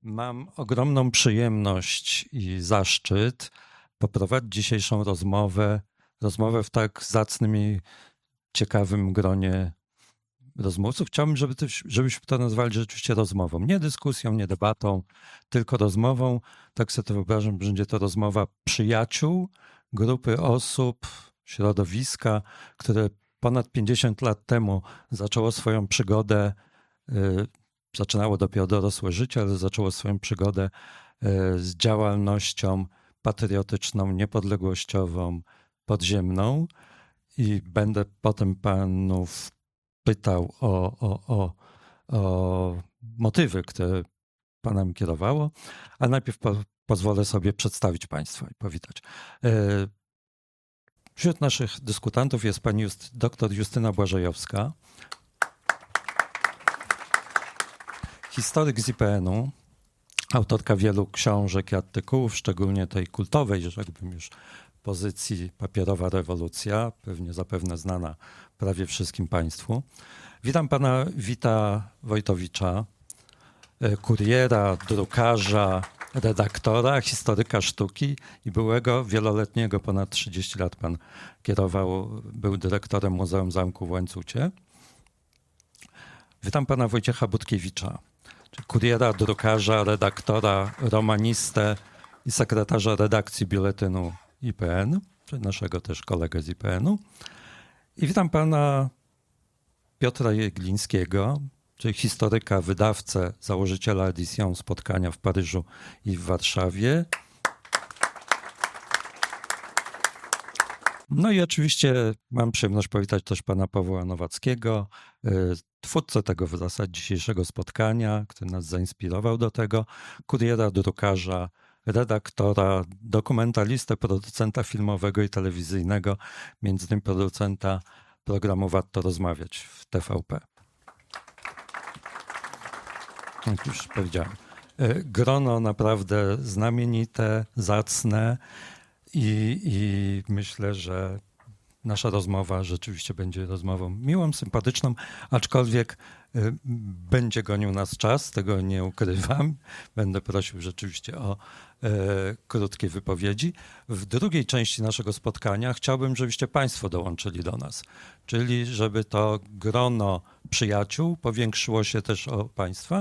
Mam ogromną przyjemność i zaszczyt poprowadzić dzisiejszą rozmowę w tak zacnym i ciekawym gronie rozmówców. Chciałbym, żebyśmy to nazwali rzeczywiście rozmową. Nie dyskusją, nie debatą, tylko rozmową. Tak sobie to wyobrażam, że będzie to rozmowa przyjaciół, grupy osób, środowiska, które ponad 50 lat temu zaczęło swoją przygodę, zaczynało dopiero dorosłe życie, ale zaczęło swoją przygodę z działalnością patriotyczną, niepodległościową, podziemną. I będę potem panów pytał o motywy, które panami kierowało, a najpierw pozwolę sobie przedstawić państwa i powitać. Wśród naszych dyskutantów jest pani dr Justyna Błażejowska, historyk z IPN-u, autorka wielu książek i artykułów, szczególnie tej kultowej, rzekłbym już, pozycji Papierowa rewolucja, zapewne znana prawie wszystkim państwu. Witam pana Wita Wojtowicza, kuriera, drukarza, redaktora, historyka sztuki i byłego wieloletniego, ponad 30 lat pan był dyrektorem Muzeum Zamku w Łańcucie. Witam pana Wojciecha Budkiewicza, kuriera, drukarza, redaktora, romanistę i sekretarza redakcji Biuletynu IPN, czy naszego też kolegę z IPN-u. I witam pana Piotra Jeglińskiego, czyli historyka, wydawcę, założyciela Edition Spotkania w Paryżu i w Warszawie. No i oczywiście mam przyjemność powitać też pana Pawła Nowackiego, twórcę tego w zasadzie dzisiejszego spotkania, który nas zainspirował do tego, kuriera, drukarza, redaktora, dokumentalistę, producenta filmowego i telewizyjnego, między innymi producenta programu Warto Rozmawiać w TVP. Jak już powiedziałem. Grono naprawdę znamienite, zacne i myślę, że nasza rozmowa rzeczywiście będzie rozmową miłą, sympatyczną, aczkolwiek będzie gonił nas czas, tego nie ukrywam. Będę prosił rzeczywiście o krótkie wypowiedzi. W drugiej części naszego spotkania chciałbym, żebyście państwo dołączyli do nas, czyli żeby to grono przyjaciół powiększyło się też o państwa.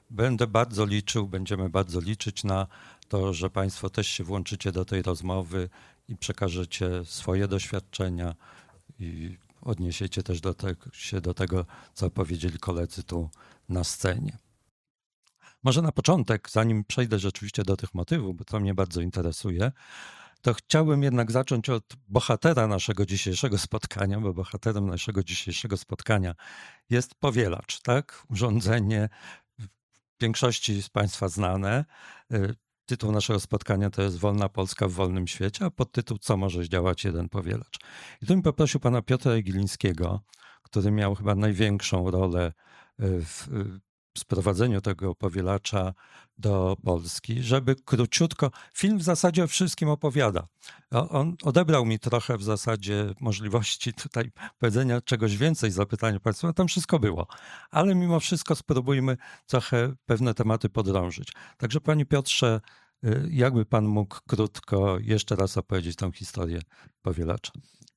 Będziemy bardzo liczyć na to, że państwo też się włączycie do tej rozmowy i przekażecie swoje doświadczenia i odniesiecie też się do tego, co powiedzieli koledzy tu na scenie. Może na początek, zanim przejdę rzeczywiście do tych motywów, bo to mnie bardzo interesuje, to chciałbym jednak zacząć od bohatera naszego dzisiejszego spotkania, bo bohaterem naszego dzisiejszego spotkania jest powielacz, tak? Urządzenie w większości z państwa znane. Tytuł naszego spotkania to jest Wolna Polska w wolnym świecie, a podtytuł Co może zdziałać jeden powielacz. I tu bym poprosił pana Piotra Jeglińskiego, który miał chyba największą rolę w sprowadzeniu tego powielacza do Polski, żeby króciutko, film w zasadzie o wszystkim opowiada. On odebrał mi trochę w zasadzie możliwości tutaj powiedzenia czegoś więcej, zapytania państwa, tam wszystko było. Ale mimo wszystko spróbujmy trochę pewne tematy podrążyć. Także panie Piotrze, jakby pan mógł krótko jeszcze raz opowiedzieć tą historię powielacza.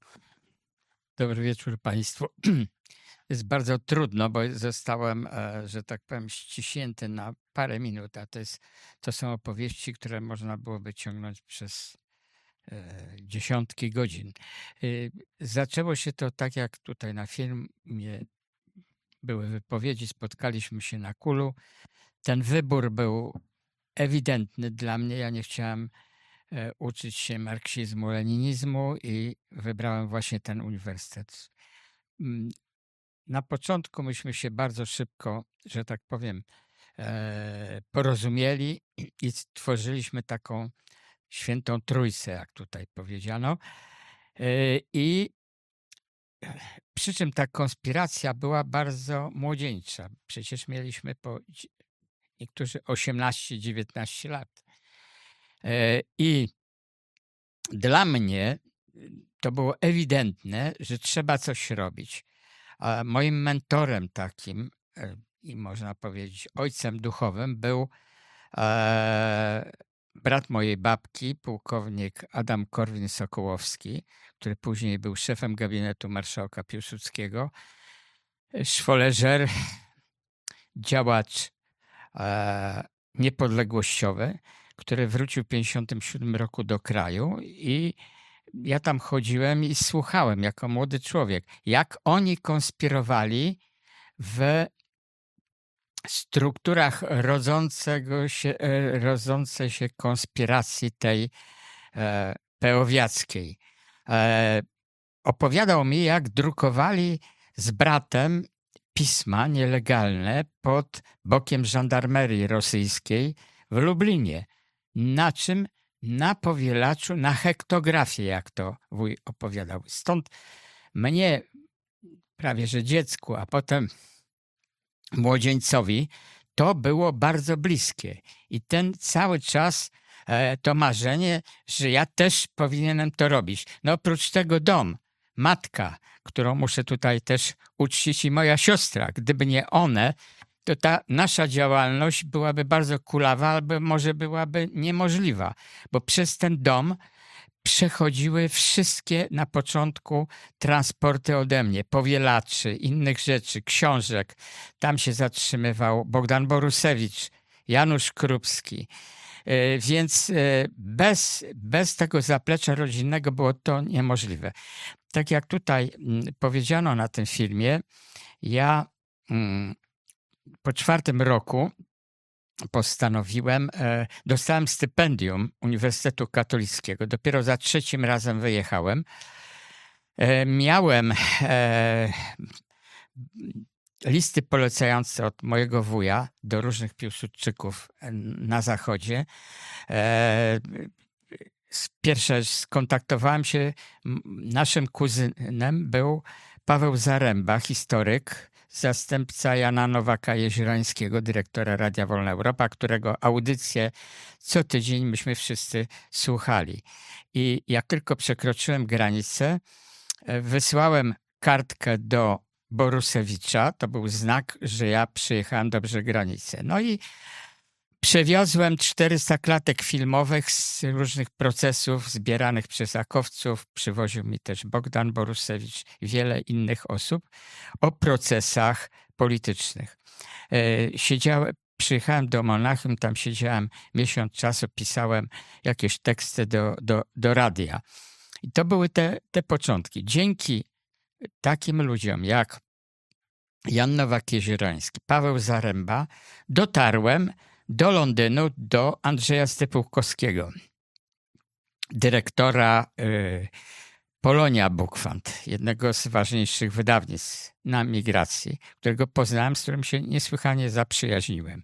Dobry wieczór państwu. Jest bardzo trudno, bo zostałem, że tak powiem, ściśnięty na parę minut, a to są opowieści, które można byłoby ciągnąć przez dziesiątki godzin. Zaczęło się to tak, jak tutaj na filmie były wypowiedzi, spotkaliśmy się na Kulu. Ten wybór był ewidentny dla mnie. Ja nie chciałem uczyć się marksizmu, leninizmu i wybrałem właśnie ten uniwersytet. Na początku myśmy się bardzo szybko, że tak powiem, porozumieli i stworzyliśmy taką świętą trójcę, jak tutaj powiedziano. I przy czym ta konspiracja była bardzo młodzieńcza. Przecież mieliśmy niektórzy 18-19 lat. I dla mnie to było ewidentne, że trzeba coś robić. A moim mentorem takim i można powiedzieć ojcem duchowym był Brat mojej babki, pułkownik Adam Korwin-Sokołowski, który później był szefem gabinetu marszałka Piłsudskiego, szwoleżer, działacz niepodległościowy, który wrócił w 1957 roku do kraju i ja tam chodziłem i słuchałem jako młody człowiek, jak oni konspirowali w strukturach rodzącej się konspiracji tej peowiackiej. Opowiadał mi, jak drukowali z bratem pisma nielegalne pod bokiem żandarmerii rosyjskiej w Lublinie. Na czym? Na powielaczu, na hektografię, jak to wuj opowiadał. Stąd mnie, prawie że dziecku, a potem młodzieńcowi, to było bardzo bliskie. I ten cały czas to marzenie, że ja też powinienem to robić. No oprócz tego dom, matka, którą muszę tutaj też uczcić, i moja siostra. Gdyby nie one, to ta nasza działalność byłaby bardzo kulawa, albo może byłaby niemożliwa, bo przez ten dom przechodziły wszystkie na początku transporty ode mnie, powielaczy, innych rzeczy, książek. Tam się zatrzymywał Bogdan Borusewicz, Janusz Krupski. Więc bez tego zaplecza rodzinnego było to niemożliwe. Tak jak tutaj powiedziano na tym filmie, ja po 4 roku postanowiłem, dostałem stypendium Uniwersytetu Katolickiego. Dopiero za 3 razem wyjechałem. Miałem listy polecające od mojego wuja do różnych Piłsudczyków na Zachodzie. Pierwsze skontaktowałem się, naszym kuzynem był Paweł Zaręba, historyk, zastępca Jana Nowaka-Jeziorańskiego, dyrektora Radia Wolna Europa, którego audycję co tydzień myśmy wszyscy słuchali. I jak tylko przekroczyłem granicę, wysłałem kartkę do Borusewicza. To był znak, że ja przyjechałem dobrze granicę. No i przewiozłem 400 klatek filmowych z różnych procesów zbieranych przez akowców. Przywoził mi też Bogdan Borusewicz i wiele innych osób o procesach politycznych. Przyjechałem do Monachium, tam siedziałem miesiąc czasu, pisałem jakieś teksty do radia. I to były te początki. Dzięki takim ludziom jak Jan Nowak-Jeziorański, Paweł Zaręba, dotarłem do Londynu, do Andrzeja Stypułkowskiego, dyrektora Polonia Book Fund, jednego z ważniejszych wydawnictw na migracji, którego poznałem, z którym się niesłychanie zaprzyjaźniłem.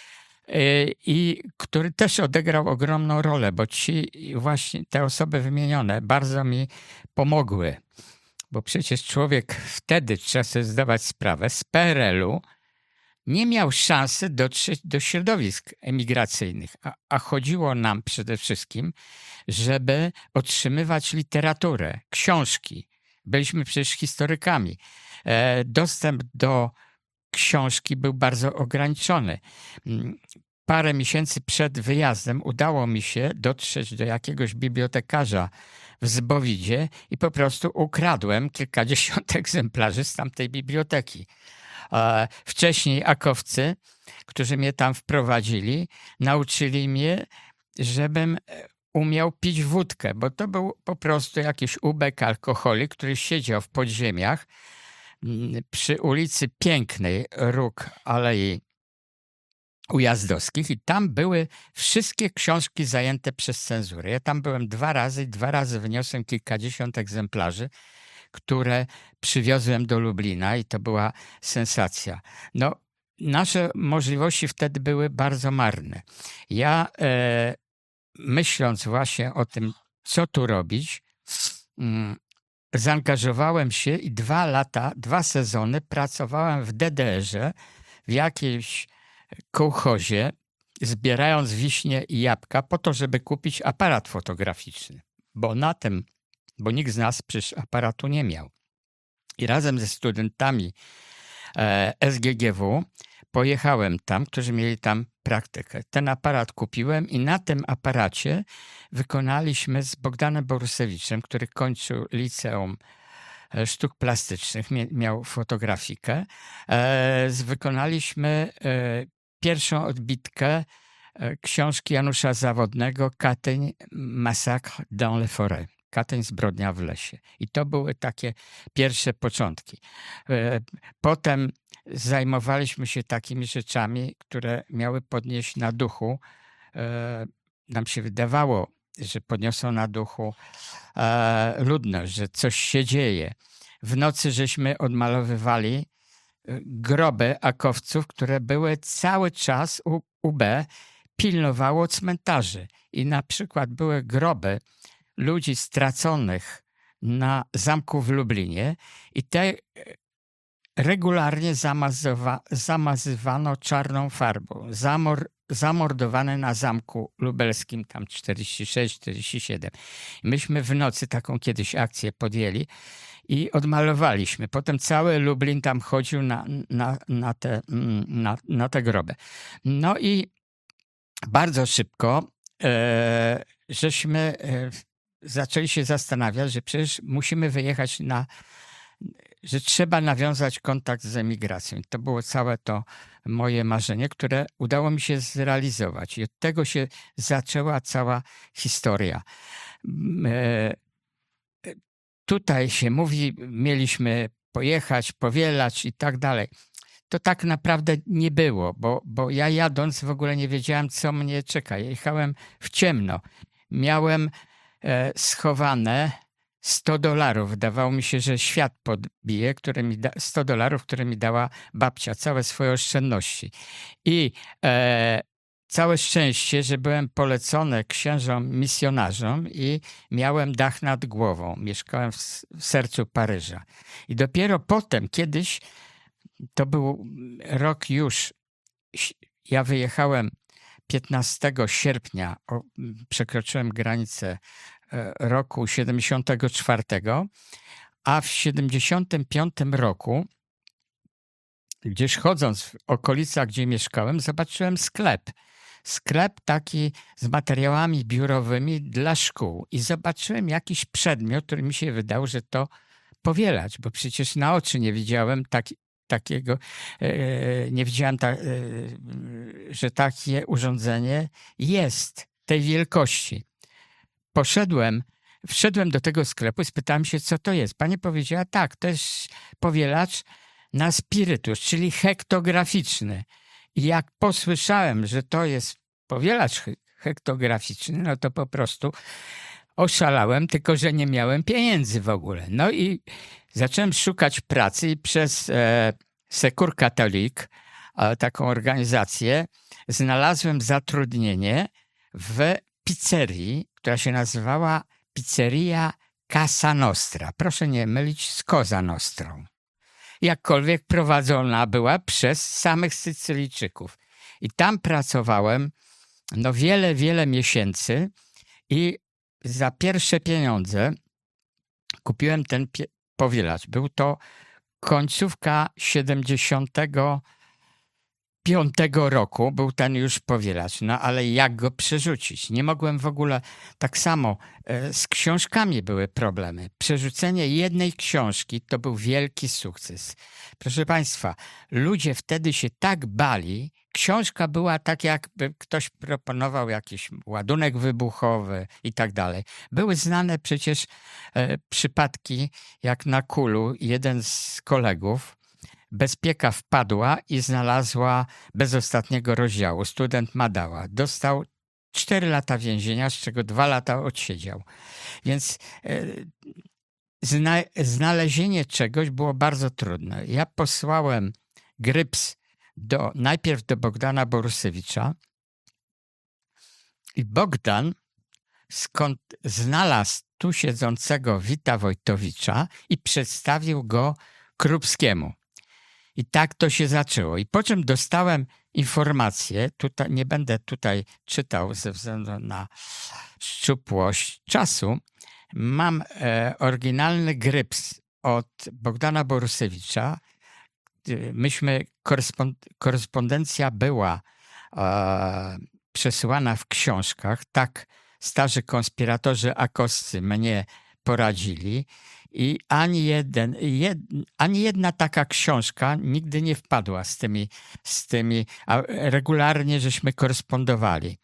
I który też odegrał ogromną rolę, bo te osoby wymienione bardzo mi pomogły. Bo przecież człowiek wtedy, trzeba sobie zdawać sprawę, z PRL-u nie miał szansy dotrzeć do środowisk emigracyjnych, a chodziło nam przede wszystkim, żeby otrzymywać literaturę, książki. Byliśmy przecież historykami. Dostęp do książki był bardzo ograniczony. Parę miesięcy przed wyjazdem udało mi się dotrzeć do jakiegoś bibliotekarza w Zbowidzie i po prostu ukradłem kilkadziesiąt egzemplarzy z tamtej biblioteki. Wcześniej akowcy, którzy mnie tam wprowadzili, nauczyli mnie, żebym umiał pić wódkę, bo to był po prostu jakiś ubek alkoholik, który siedział w podziemiach przy ulicy Pięknej, róg Alei Ujazdowskich, i tam były wszystkie książki zajęte przez cenzurę. Ja tam byłem 2 razy i 2 razy wyniosłem kilkadziesiąt egzemplarzy, które przywiozłem do Lublina, i to była sensacja. No, nasze możliwości wtedy były bardzo marne. Ja myśląc właśnie o tym, co tu robić, zaangażowałem się i 2 lata, 2 sezony pracowałem w DDR-ze, w jakiejś kołchozie, zbierając wiśnie i jabłka po to, żeby kupić aparat fotograficzny. Bo nikt z nas przecież aparatu nie miał. I razem ze studentami SGGW pojechałem tam, którzy mieli tam praktykę. Ten aparat kupiłem i na tym aparacie wykonaliśmy z Bogdanem Borusewiczem, który kończył Liceum Sztuk Plastycznych, miał fotografikę. Wykonaliśmy pierwszą odbitkę książki Janusza Zawodnego Katyń Massacre dans les forêts. Katyń zbrodnia w lesie. I to były takie pierwsze początki. Potem zajmowaliśmy się takimi rzeczami, które miały podnieść na duchu. Nam się wydawało, że podniosą na duchu ludność, że coś się dzieje. W nocy żeśmy odmalowywali groby akowców, które były cały czas UB pilnowało cmentarzy. I na przykład były groby ludzi straconych na zamku w Lublinie i te regularnie zamazywano czarną farbą. Zamordowane na zamku lubelskim, tam 46-47. Myśmy w nocy taką kiedyś akcję podjęli i odmalowaliśmy. Potem cały Lublin tam chodził na te groby. No i bardzo szybko żeśmy zaczęli się zastanawiać, że przecież musimy wyjechać że trzeba nawiązać kontakt z emigracją. To było całe to moje marzenie, które udało mi się zrealizować. I od tego się zaczęła cała historia. Tutaj się mówi, mieliśmy pojechać, powielać i tak dalej. To tak naprawdę nie było, bo ja jadąc w ogóle nie wiedziałem, co mnie czeka. Jechałem w ciemno. Miałem schowane $100. Dawało mi się, że świat podbije, $100, które mi dała babcia, całe swoje oszczędności. I całe szczęście, że byłem polecony księżom misjonarzom i miałem dach nad głową. Mieszkałem w sercu Paryża. I dopiero potem, kiedyś, to był rok już, ja wyjechałem 15 sierpnia, przekroczyłem granicę roku 74, a w 75 roku, gdzieś chodząc w okolicach, gdzie mieszkałem, zobaczyłem sklep. Sklep taki z materiałami biurowymi dla szkół i zobaczyłem jakiś przedmiot, który mi się wydał, że to powielacz, bo przecież na oczy nie widziałem takiego, nie widziałem, że takie urządzenie jest tej wielkości. Wszedłem do tego sklepu i spytałem się, co to jest. Pani powiedziała, tak, to jest powielacz na spirytus, czyli hektograficzny. I jak posłyszałem, że to jest powielacz hektograficzny, no to po prostu oszalałem, tylko że nie miałem pieniędzy w ogóle. No i zacząłem szukać pracy i przez Secours Catholique, taką organizację, znalazłem zatrudnienie w pizzerii, która się nazywała Pizzeria Casa Nostra. Proszę nie mylić z Cosa Nostrą. Jakkolwiek prowadzona była przez samych Sycylijczyków. I tam pracowałem wiele miesięcy i za pierwsze pieniądze kupiłem ten powielacz. Był to końcówka 75 roku, był ten już powielacz. No ale jak go przerzucić? Nie mogłem w ogóle, tak samo z książkami były problemy. Przerzucenie jednej książki to był wielki sukces. Proszę Państwa, ludzie wtedy się tak bali, książka była tak, jakby ktoś proponował jakiś ładunek wybuchowy i tak dalej. Były znane przecież przypadki, jak na Kulu jeden z kolegów, bezpieka wpadła i znalazła bez ostatniego rozdziału. Student Madała. Dostał 4 lata więzienia, z czego 2 lata odsiedział. Więc znalezienie czegoś było bardzo trudne. Ja posłałem gryps najpierw do Bogdana Borusewicza i Bogdan skąd znalazł tu siedzącego Wita Wojtowicza i przedstawił go Krupskiemu. I tak to się zaczęło. I po czym dostałem informację, nie będę tutaj czytał ze względu na szczupłość czasu, mam oryginalny gryps od Bogdana Borusewicza, korespondencja była przesyłana w książkach. Tak starzy konspiratorzy akoscy mnie poradzili i ani jedna taka książka nigdy nie wpadła a regularnie żeśmy korespondowali.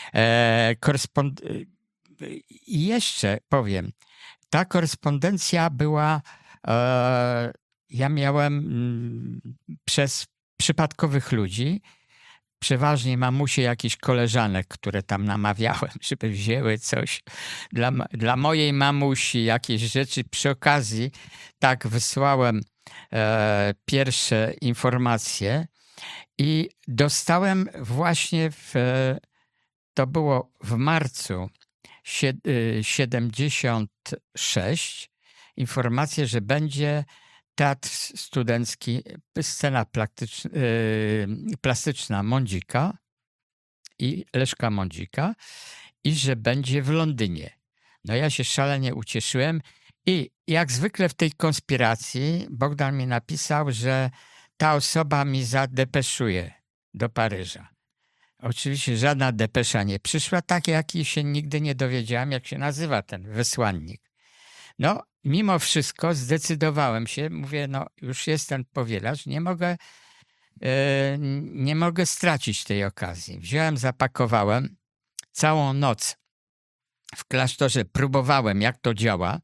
I jeszcze powiem, ta korespondencja była, ja miałem przez przypadkowych ludzi, przeważnie mamusie jakichś koleżanek, które tam namawiałem, żeby wzięły coś dla mojej mamusi, jakieś rzeczy. Przy okazji tak wysłałem pierwsze informacje i dostałem właśnie to było w marcu 76 informację, że będzie teatr studencki, scena plastyczna Mądzika i Leszka Mądzika i że będzie w Londynie. No ja się szalenie ucieszyłem i jak zwykle w tej konspiracji Bogdan mi napisał, że ta osoba mi zadepeszuje do Paryża. Oczywiście żadna depesza nie przyszła, tak jak się nigdy nie dowiedziałem, jak się nazywa ten wysłannik. No, mimo wszystko zdecydowałem się, mówię, no już jest ten powielacz, nie mogę stracić tej okazji. Wziąłem, zapakowałem, całą noc w klasztorze próbowałem, jak to działa.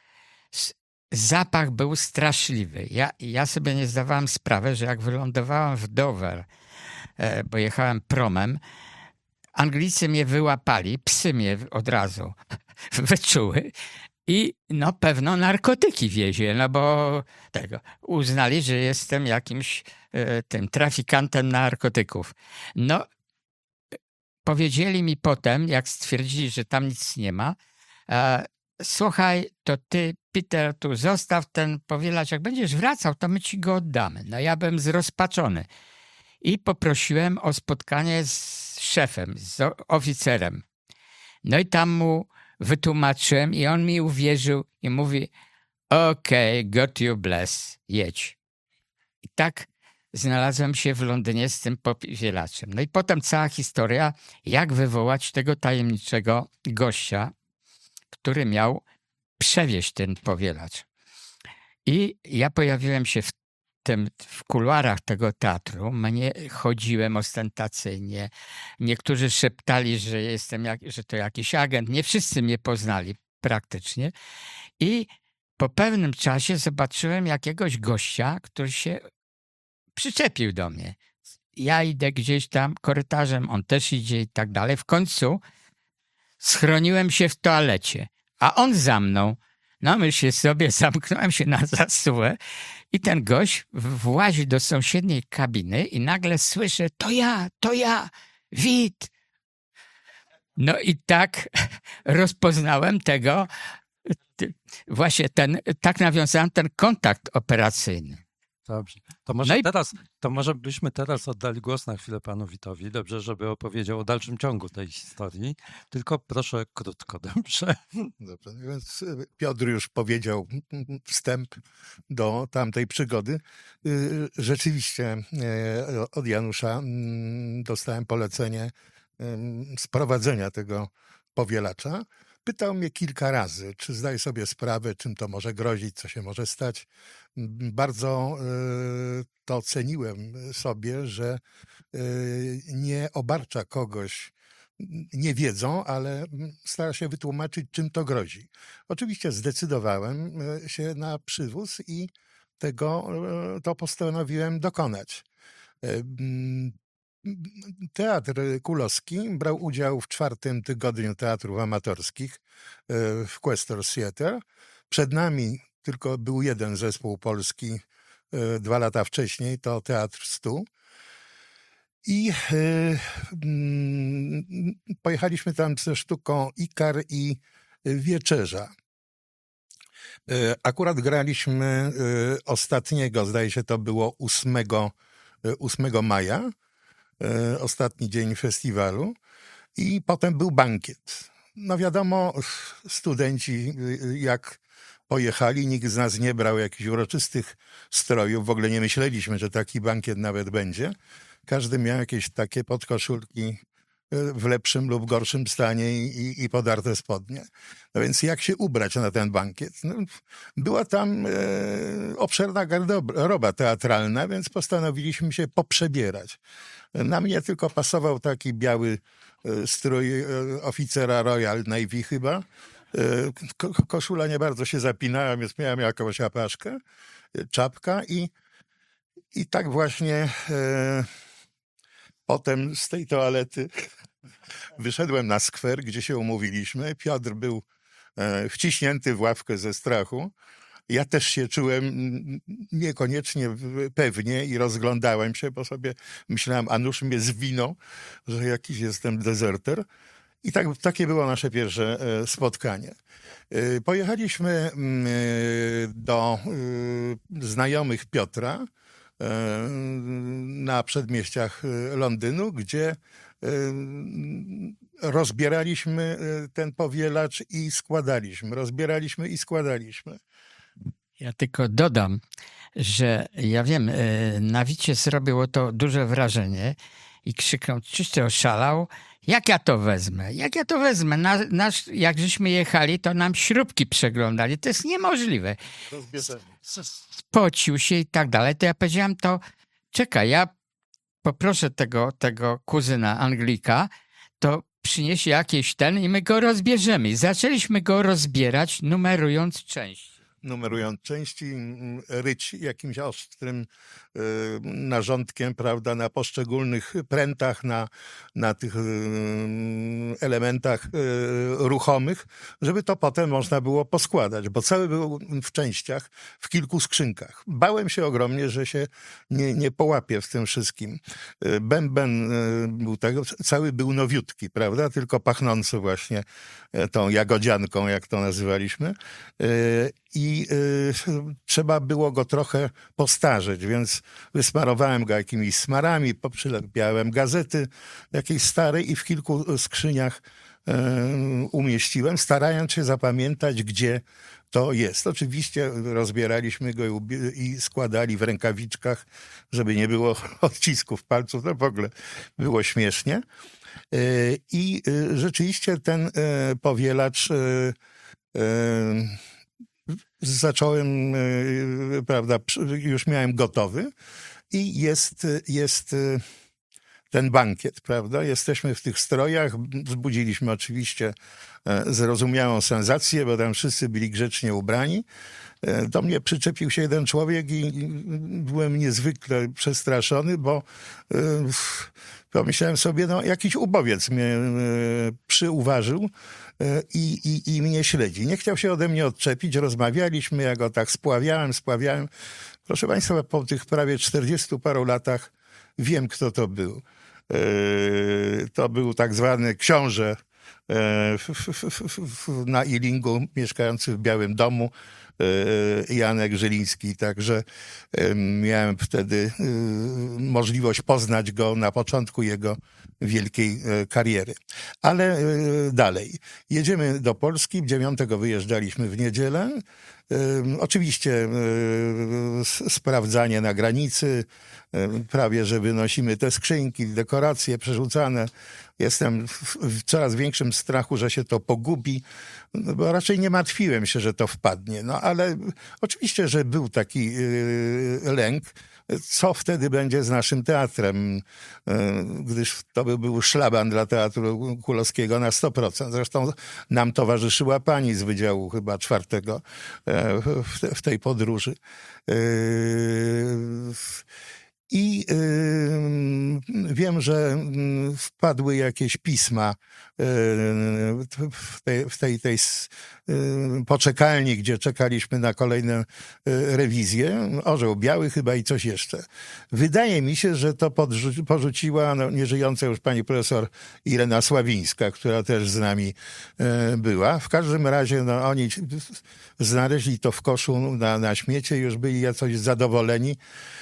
Zapach był straszliwy. Ja sobie nie zdawałem sprawy, że jak wylądowałem w Dover, bo jechałem promem, Anglicy mnie wyłapali, psy mnie od razu wyczuły i no pewno narkotyki wiezie, no bo tego uznali, że jestem jakimś tym trafikantem narkotyków. No powiedzieli mi potem, jak stwierdzili, że tam nic nie ma, słuchaj, to ty, Peter, tu zostaw ten powielacz, jak będziesz wracał, to my ci go oddamy. No ja byłem zrozpaczony i poprosiłem o spotkanie z szefem, z oficerem. No i tam mu wytłumaczyłem i on mi uwierzył i mówi, okej, God you bless, jedź. I tak znalazłem się w Londynie z tym powielaczem. No i potem cała historia, jak wywołać tego tajemniczego gościa, który miał przewieźć ten powielacz. I ja pojawiłem się w kuluarach tego teatru. Mnie chodziłem ostentacyjnie. Niektórzy szeptali, że to jakiś agent. Nie wszyscy mnie poznali praktycznie. I po pewnym czasie zobaczyłem jakiegoś gościa, który się przyczepił do mnie. Ja idę gdzieś tam korytarzem, on też idzie i tak dalej. W końcu schroniłem się w toalecie, a on za mną. No myślę sobie, zamknąłem się na zasuwę i ten gość włazi do sąsiedniej kabiny i nagle słyszę, to ja, Wit. No i tak rozpoznałem tego, właśnie tak nawiązałem ten kontakt operacyjny. Dobrze. To może byśmy teraz oddali głos na chwilę panu Witowi, dobrze, żeby opowiedział o dalszym ciągu tej historii. Tylko proszę krótko, dobrze? Dobrze, więc Piotr już powiedział wstęp do tamtej przygody. Rzeczywiście od Janusza dostałem polecenie sprowadzenia tego powielacza. Pytał mnie kilka razy, czy zdaję sobie sprawę, czym to może grozić, co się może stać. Bardzo to ceniłem sobie, że nie obarcza kogoś niewiedzą, ale stara się wytłumaczyć, czym to grozi. Oczywiście zdecydowałem się na przywóz i to postanowiłem dokonać. Teatr Kulowski brał udział w 4. tygodniu teatrów amatorskich w Questors Theatre. Przed nami tylko był jeden zespół polski 2 lata wcześniej, to Teatr 100. I pojechaliśmy tam ze sztuką Ikar i Wieczerza. Akurat graliśmy ostatniego, zdaje się to było 8 maja, ostatni dzień festiwalu i potem był bankiet. No wiadomo, studenci jak pojechali. Nikt z nas nie brał jakichś uroczystych strojów. W ogóle nie myśleliśmy, że taki bankiet nawet będzie. Każdy miał jakieś takie podkoszulki w lepszym lub gorszym stanie i podarte spodnie. No więc jak się ubrać na ten bankiet? No, była tam obszerna garderoba teatralna, więc postanowiliśmy się poprzebierać. Na mnie tylko pasował taki biały strój oficera Royal Navy chyba. Koszula nie bardzo się zapinała, więc miałem jakąś apaszkę, czapka i tak właśnie potem z tej toalety wyszedłem na skwer, gdzie się umówiliśmy. Piotr był wciśnięty w ławkę ze strachu. Ja też się czułem niekoniecznie pewnie i rozglądałem się, bo sobie myślałem, a nuż mnie zwinął, że jakiś jestem dezerter. I takie było nasze pierwsze spotkanie. Pojechaliśmy do znajomych Piotra na przedmieściach Londynu, gdzie rozbieraliśmy ten powielacz i składaliśmy. Rozbieraliśmy i składaliśmy. Ja tylko dodam, że ja wiem, na Wicie zrobiło to duże wrażenie i krzyknął, czyś ty oszalał? Jak ja to wezmę? Jak ja to wezmę? Jak żeśmy jechali, to nam śrubki przeglądali. To jest niemożliwe. Spocił się i tak dalej. To ja powiedziałem, to czekaj, ja poproszę tego kuzyna Anglika, to przyniesie jakieś i my go rozbierzemy. I zaczęliśmy go rozbierać, numerując części. Numerując części, ryć jakimś ostrym narządkiem, prawda, na poszczególnych prętach, na tych elementach ruchomych, żeby to potem można było poskładać, bo cały był w częściach, w kilku skrzynkach. Bałem się ogromnie, że się nie połapie w tym wszystkim. Bęben był cały był nowiutki, prawda, tylko pachnący właśnie tą jagodzianką, jak to nazywaliśmy. I trzeba było go trochę postarzeć, więc wysmarowałem go jakimiś smarami, poprzylepiałem gazety jakiejś starej i w kilku skrzyniach umieściłem, starając się zapamiętać, gdzie to jest. Oczywiście rozbieraliśmy go i składali w rękawiczkach, żeby nie było odcisków palców, to w ogóle było śmiesznie. I rzeczywiście ten powielacz zacząłem, prawda, już miałem gotowy i jest ten bankiet, prawda? Jesteśmy w tych strojach, wzbudziliśmy oczywiście zrozumiałą sensację, bo tam wszyscy byli grzecznie ubrani. Do mnie przyczepił się jeden człowiek i byłem niezwykle przestraszony, bo pomyślałem sobie, no jakiś ubowiec mnie przyuważył i mnie śledzi. Nie chciał się ode mnie odczepić, rozmawialiśmy, ja go tak spławiałem. Proszę Państwa, po tych prawie 40 paru latach wiem, kto to był. To był tak zwany książę na Ealingu, mieszkający w Białym Domu, Janek Żyliński. Także miałem wtedy możliwość poznać go na początku jego wielkiej kariery. Ale dalej. Jedziemy do Polski. 9 wyjeżdżaliśmy w niedzielę. Oczywiście sprawdzanie na granicy, prawie że wynosimy te skrzynki, dekoracje przerzucane. Jestem w coraz większym strachu, że się to pogubi, bo raczej nie martwiłem się, że to wpadnie. No ale oczywiście, że był taki lęk, co wtedy będzie z naszym teatrem, gdyż to był szlaban dla Teatru Kulowskiego na 100%. Zresztą nam towarzyszyła pani z Wydziału chyba 4 w tej podróży. I wiem, że wpadły jakieś pisma w tej poczekalni, gdzie czekaliśmy na kolejne rewizje. Orzeł Biały chyba i coś jeszcze. Wydaje mi się, że to porzuciła nieżyjąca już pani profesor Irena Sławińska, która też z nami była. W każdym razie oni znaleźli to w koszu na śmiecie, już byli jakoś zadowoleni.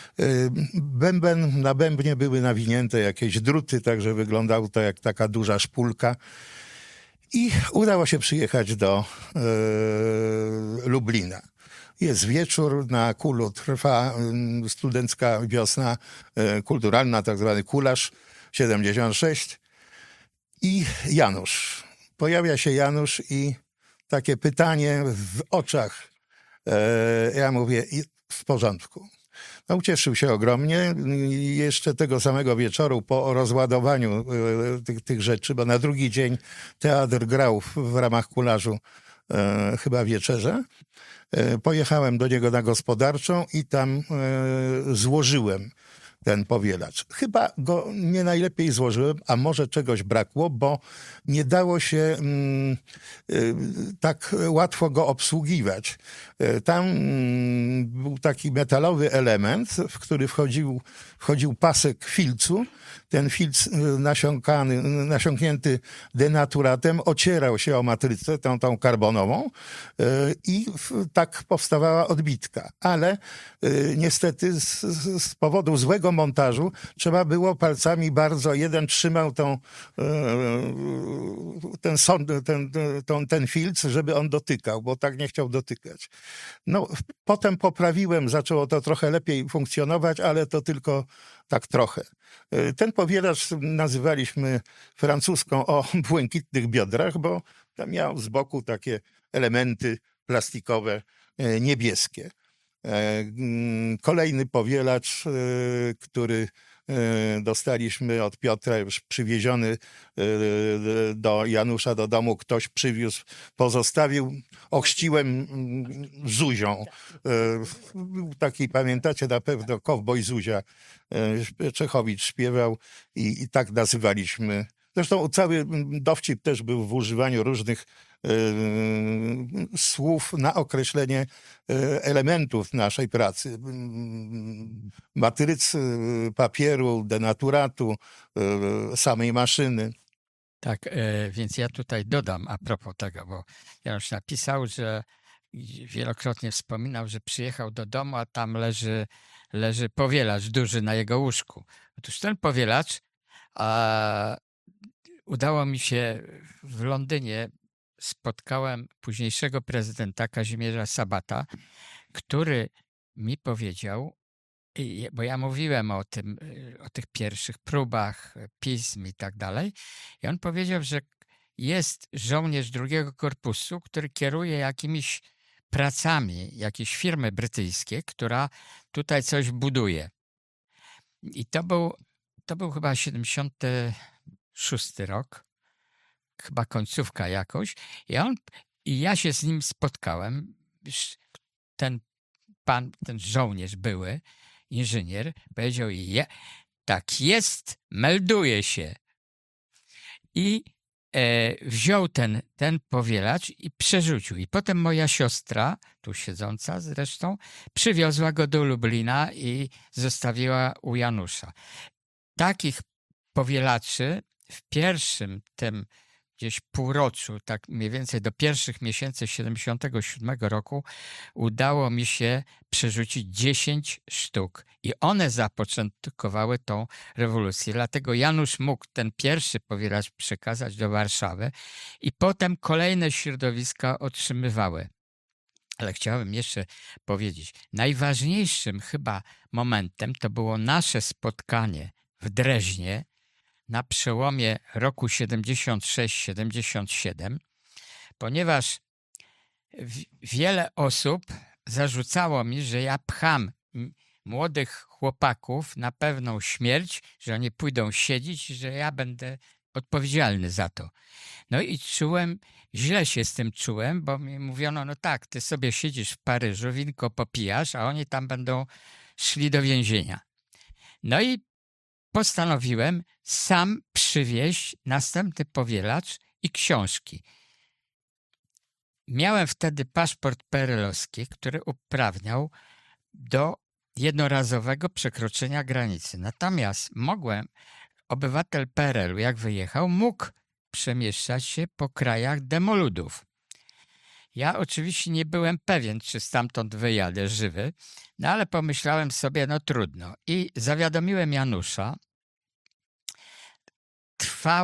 Na bębnie były nawinięte jakieś druty, także wyglądało to jak taka duża szpulka. I udało się przyjechać do Lublina. Jest wieczór, na Kulu trwa studencka wiosna kulturalna, tak zwany Kulasz 76. I Janusz. Pojawia się Janusz i takie pytanie w oczach. Ja mówię, w porządku. No, ucieszył się ogromnie i jeszcze tego samego wieczoru po rozładowaniu tych rzeczy, bo na drugi dzień teatr grał w ramach Kularzu chyba wieczerzę. Pojechałem do niego na Gospodarczą i tam złożyłem ten powielacz. Chyba go nie najlepiej złożyłem, a może czegoś brakło, bo nie dało się tak łatwo go obsługiwać. Tam był taki metalowy element, w który wchodził pasek filcu. Ten filc nasiąknięty denaturatem ocierał się o matrycę, tą karbonową i tak powstawała odbitka. Ale niestety z powodu złego montażu trzeba było palcami bardzo, jeden trzymał ten filc, żeby on dotykał, bo tak nie chciał dotykać. No, potem poprawiłem, zaczęło to trochę lepiej funkcjonować, ale to tylko tak trochę. Ten powielacz nazywaliśmy francuską o błękitnych biodrach, bo tam miał z boku takie elementy plastikowe niebieskie. Kolejny powielacz, który dostaliśmy od Piotra, już przywieziony do Janusza do domu, ktoś przywiózł, pozostawił, ochrzciłem Zuzią. Był taki, pamiętacie na pewno, Kowboj Zuzia. Czechowicz śpiewał i tak nazywaliśmy. Zresztą cały dowcip też był w używaniu różnych słów na określenie elementów naszej pracy. Matrycy, papieru, denaturatu, samej maszyny. Tak, więc ja tutaj dodam a propos tego, bo Janusz napisał, że wielokrotnie wspominał, że przyjechał do domu, a tam leży powielacz duży na jego łóżku. Otóż ten powielacz udało mi się w Londynie, spotkałem późniejszego prezydenta Kazimierza Sabata, który mi powiedział, bo ja mówiłem o tych pierwszych próbach pism i tak dalej, i on powiedział, że jest żołnierz drugiego korpusu, który kieruje jakimiś pracami jakiejś firmy brytyjskiej, która tutaj coś buduje. I to był chyba 76 rok, chyba końcówka jakoś. I ja się z nim spotkałem. Ten pan, ten żołnierz były, inżynier, powiedział: tak jest, melduje się. I wziął ten powielacz i przerzucił. I potem moja siostra, tu siedząca zresztą, przywiozła go do Lublina i zostawiła u Janusza. Takich powielaczy w pierwszym tym gdzieś półroczu, tak mniej więcej do pierwszych miesięcy 77 roku udało mi się przerzucić 10 sztuk. I one zapoczątkowały tą rewolucję. Dlatego Janusz mógł ten pierwszy powielacz przekazać do Warszawy i potem kolejne środowiska otrzymywały. Ale chciałem jeszcze powiedzieć, najważniejszym chyba momentem to było nasze spotkanie w Dreźnie na przełomie roku 76-77, ponieważ wiele osób zarzucało mi, że ja pcham młodych chłopaków na pewną śmierć, że oni pójdą siedzieć, że ja będę odpowiedzialny za to. No i źle się z tym czułem, bo mi mówiono, no tak, ty sobie siedzisz w Paryżu, winko popijasz, a oni tam będą szli do więzienia. No i postanowiłem sam przywieźć następny powielacz i książki. Miałem wtedy paszport PRL-owski, który uprawniał do jednorazowego przekroczenia granicy. Natomiast obywatel PRL-u, jak wyjechał, mógł przemieszczać się po krajach demoludów. Ja oczywiście nie byłem pewien, czy stamtąd wyjadę żywy, no ale pomyślałem sobie, no trudno. I zawiadomiłem Janusza.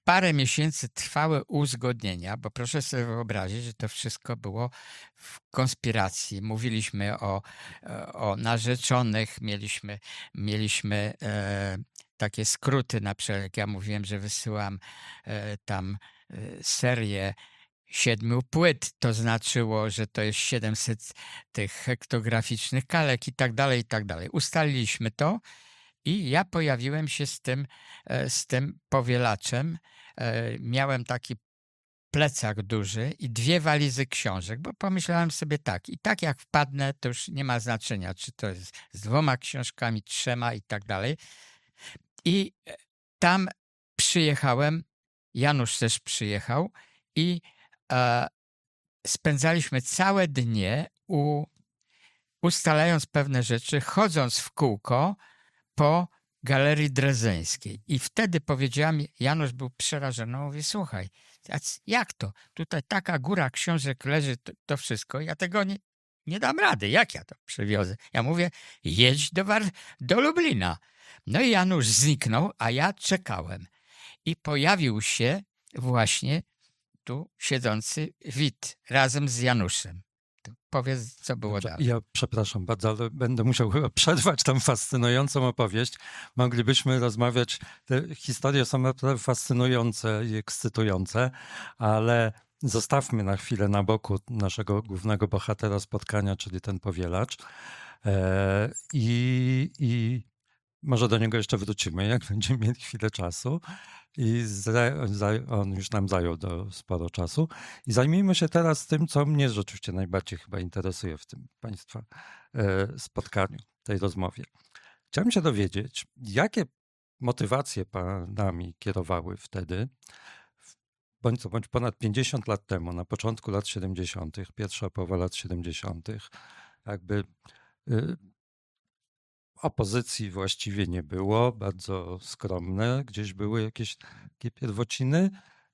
parę miesięcy trwały uzgodnienia, bo proszę sobie wyobrazić, że to wszystko było w konspiracji. Mówiliśmy o narzeczonych, mieliśmy takie skróty, na przykład jak ja mówiłem, że wysyłam tam serię 7 płyt, to znaczyło, że to jest 700 tych hektograficznych kalek i tak dalej, i tak dalej. Ustaliliśmy to i ja pojawiłem się z tym powielaczem. Miałem taki plecak duży i 2 walizy książek, bo pomyślałem sobie tak, i tak jak wpadnę, to już nie ma znaczenia, czy to jest z 2 książkami, 3 i tak dalej. I tam przyjechałem, Janusz też przyjechał i spędzaliśmy całe dnie ustalając pewne rzeczy, chodząc w kółko po Galerii Drezeńskiej. I wtedy powiedziałam, Janusz był przerażony, mówi, słuchaj, jak to? Tutaj taka góra książek leży, to wszystko, ja tego nie dam rady, jak ja to przewiozę? Ja mówię, jedź do Lublina. No i Janusz zniknął, a ja czekałem. I pojawił się właśnie tu siedzący Wit razem z Januszem. To powiedz, co było dalej. Ja przepraszam bardzo, ale będę musiał chyba przerwać tą fascynującą opowieść. Moglibyśmy rozmawiać, te historie są naprawdę fascynujące i ekscytujące, ale zostawmy na chwilę na boku naszego głównego bohatera spotkania, czyli ten powielacz. I może do niego jeszcze wrócimy, jak będziemy mieli chwilę czasu. I on już nam zajął sporo czasu. I zajmijmy się teraz tym, co mnie rzeczywiście najbardziej chyba interesuje w tym Państwa spotkaniu, tej rozmowie. Chciałem się dowiedzieć, jakie motywacje Panami kierowały wtedy, bądź ponad 50 lat temu, na początku lat 70., pierwsza połowa lat 70., jakby opozycji właściwie nie było, bardzo skromne, gdzieś były jakieś takie pierwociny.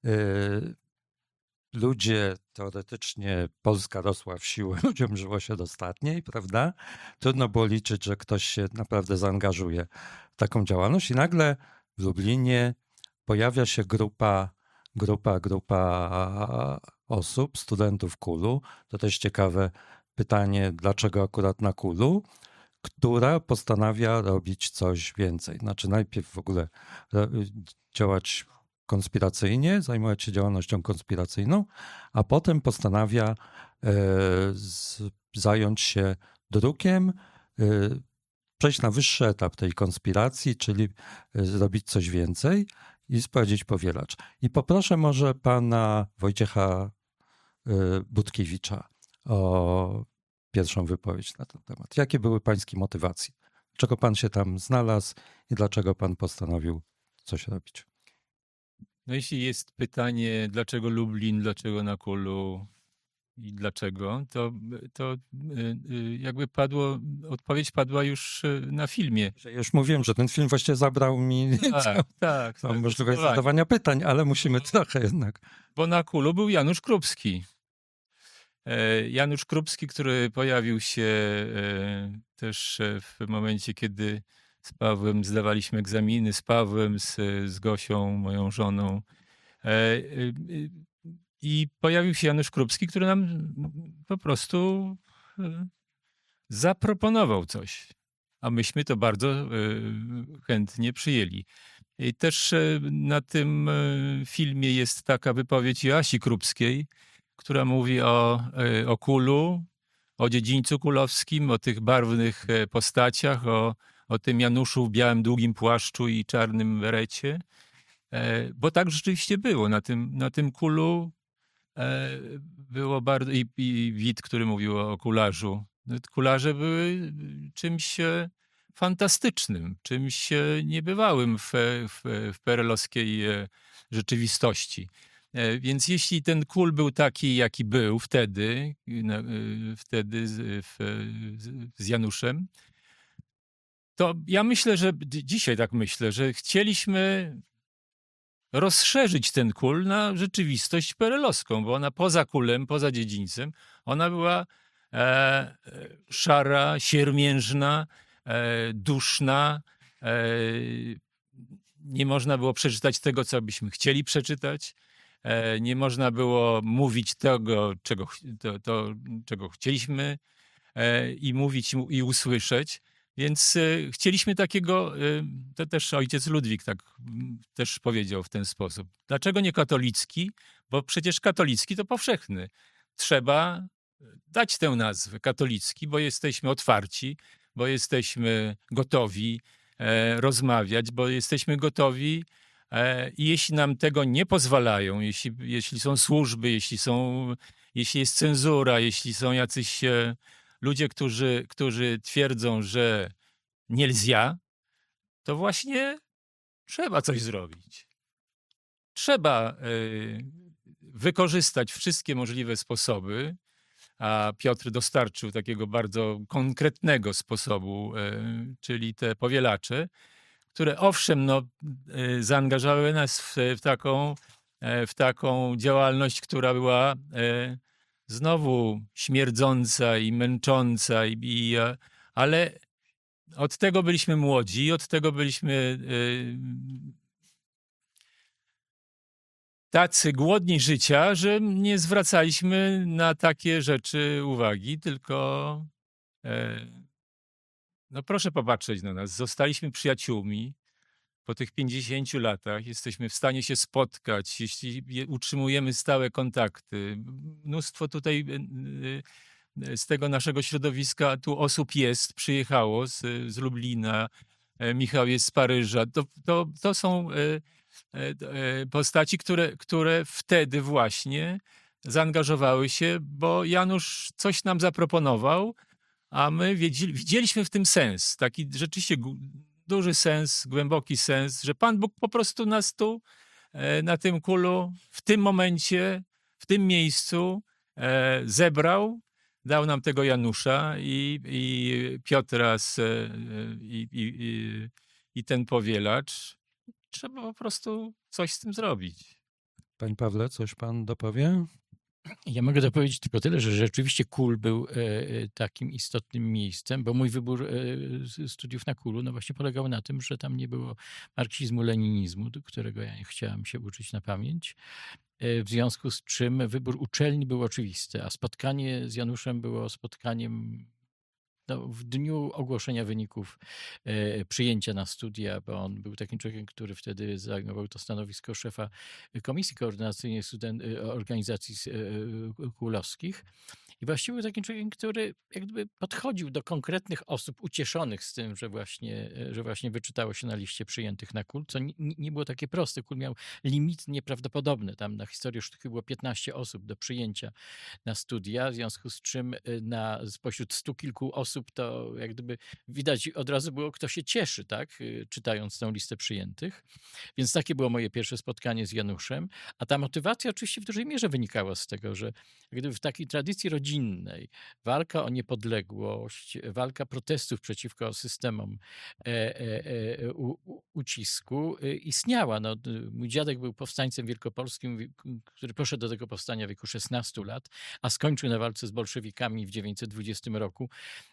Ludzie, teoretycznie Polska rosła w siłę, ludziom żyło się dostatniej, prawda? Trudno było liczyć, że ktoś się naprawdę zaangażuje w taką działalność i nagle w Lublinie pojawia się grupa osób, studentów KUL-u. To też ciekawe pytanie, dlaczego akurat na KUL-u, która postanawia robić coś więcej. Znaczy najpierw w ogóle działać konspiracyjnie, zajmować się działalnością konspiracyjną, a potem postanawia zająć się drukiem, przejść na wyższy etap tej konspiracji, czyli zrobić coś więcej i sprowadzić powielacz. I poproszę może pana Wojciecha Budkiewicza o pierwszą wypowiedź na ten temat. Jakie były pańskie motywacje? Dlaczego pan się tam znalazł i dlaczego pan postanowił coś robić? No jeśli jest pytanie, dlaczego Lublin, dlaczego na KUL-u i dlaczego, to jakby odpowiedź padła już na filmie. Ja już mówiłem, że ten film właściwie zabrał mi Tak. możliwość zadawania pytań, ale musimy trochę jednak. Bo na KUL-u był Janusz Krupski. Janusz Krupski, który pojawił się też w momencie, kiedy z Pawłem zdawaliśmy egzaminy, z Pawłem, z Gosią, moją żoną. I pojawił się Janusz Krupski, który nam po prostu zaproponował coś. A myśmy to bardzo chętnie przyjęli. I też na tym filmie jest taka wypowiedź Joasi Krupskiej, która mówi o KUL-u, o dziedzińcu kulowskim, o tych barwnych postaciach, o tym Januszu w białym, długim płaszczu i czarnym berecie. Bo tak rzeczywiście było. Na tym KUL-u było bardzo... I Wit, który mówił o kularzu. Kularze były czymś fantastycznym, czymś niebywałym w perelowskiej rzeczywistości. Więc jeśli ten KUL był taki, jaki był wtedy z Januszem, to ja myślę, że dzisiaj tak myślę, że chcieliśmy rozszerzyć ten KUL na rzeczywistość perelowską, bo ona poza KUL-em, poza dziedzińcem, ona była szara, siermiężna, duszna, nie można było przeczytać tego, co byśmy chcieli przeczytać. Nie można było mówić tego, czego chcieliśmy i mówić i usłyszeć. Więc chcieliśmy takiego, to też ojciec Ludwik tak też powiedział w ten sposób. Dlaczego nie katolicki? Bo przecież katolicki to powszechny. Trzeba dać tę nazwę katolicki, bo jesteśmy otwarci, bo jesteśmy gotowi rozmawiać, bo jesteśmy gotowi i jeśli nam tego nie pozwalają, jeśli są służby, jeśli jest cenzura, jeśli są jacyś ludzie, którzy twierdzą, że nie lzia, to właśnie trzeba coś zrobić. Trzeba wykorzystać wszystkie możliwe sposoby, a Piotr dostarczył takiego bardzo konkretnego sposobu, czyli te powielacze, które owszem, zaangażowały nas w taką działalność, która była znowu śmierdząca i męcząca, ale od tego byliśmy młodzi, od tego byliśmy tacy głodni życia, że nie zwracaliśmy na takie rzeczy uwagi, tylko proszę popatrzeć na nas. Zostaliśmy przyjaciółmi. Po tych 50 latach jesteśmy w stanie się spotkać, jeśli utrzymujemy stałe kontakty. Mnóstwo tutaj z tego naszego środowiska tu osób przyjechało z Lublina, Michał jest z Paryża. To są postaci, które wtedy właśnie zaangażowały się, bo Janusz coś nam zaproponował, a my widzieliśmy w tym sens, taki rzeczywiście duży sens, głęboki sens, że Pan Bóg po prostu nas tu na tym kulu, w tym momencie, w tym miejscu zebrał, dał nam tego Janusza i Piotra i ten powielacz. Trzeba po prostu coś z tym zrobić. Panie Pawle, coś pan dopowie? Ja mogę dopowiedzieć tylko tyle, że rzeczywiście KUL był takim istotnym miejscem, bo mój wybór studiów na KUL-u no właśnie polegał na tym, że tam nie było marksizmu, leninizmu, którego ja nie chciałem się uczyć na pamięć. W związku z czym wybór uczelni był oczywisty, a spotkanie z Januszem było spotkaniem w dniu ogłoszenia wyników przyjęcia na studia, bo on był takim człowiekiem, który wtedy zajmował to stanowisko szefa Komisji Koordynacyjnej Organizacji Kulowskich. I właściwie był takim człowiekiem, który jak gdyby podchodził do konkretnych osób ucieszonych z tym, że właśnie wyczytało się na liście przyjętych na KUL, co nie było takie proste. KUL miał limit nieprawdopodobny. Tam na historię sztuki było 15 osób do przyjęcia na studia, w związku z czym spośród 100 kilku osób to jak gdyby widać od razu było, kto się cieszy, tak, czytając tę listę przyjętych. Więc takie było moje pierwsze spotkanie z Januszem, a ta motywacja oczywiście w dużej mierze wynikała z tego, że jak gdyby w takiej tradycji rodzinnej walka o niepodległość, walka protestów przeciwko systemom ucisku istniała. No, mój dziadek był powstańcem wielkopolskim, który poszedł do tego powstania w wieku 16 lat, a skończył na walce z bolszewikami w 1920 roku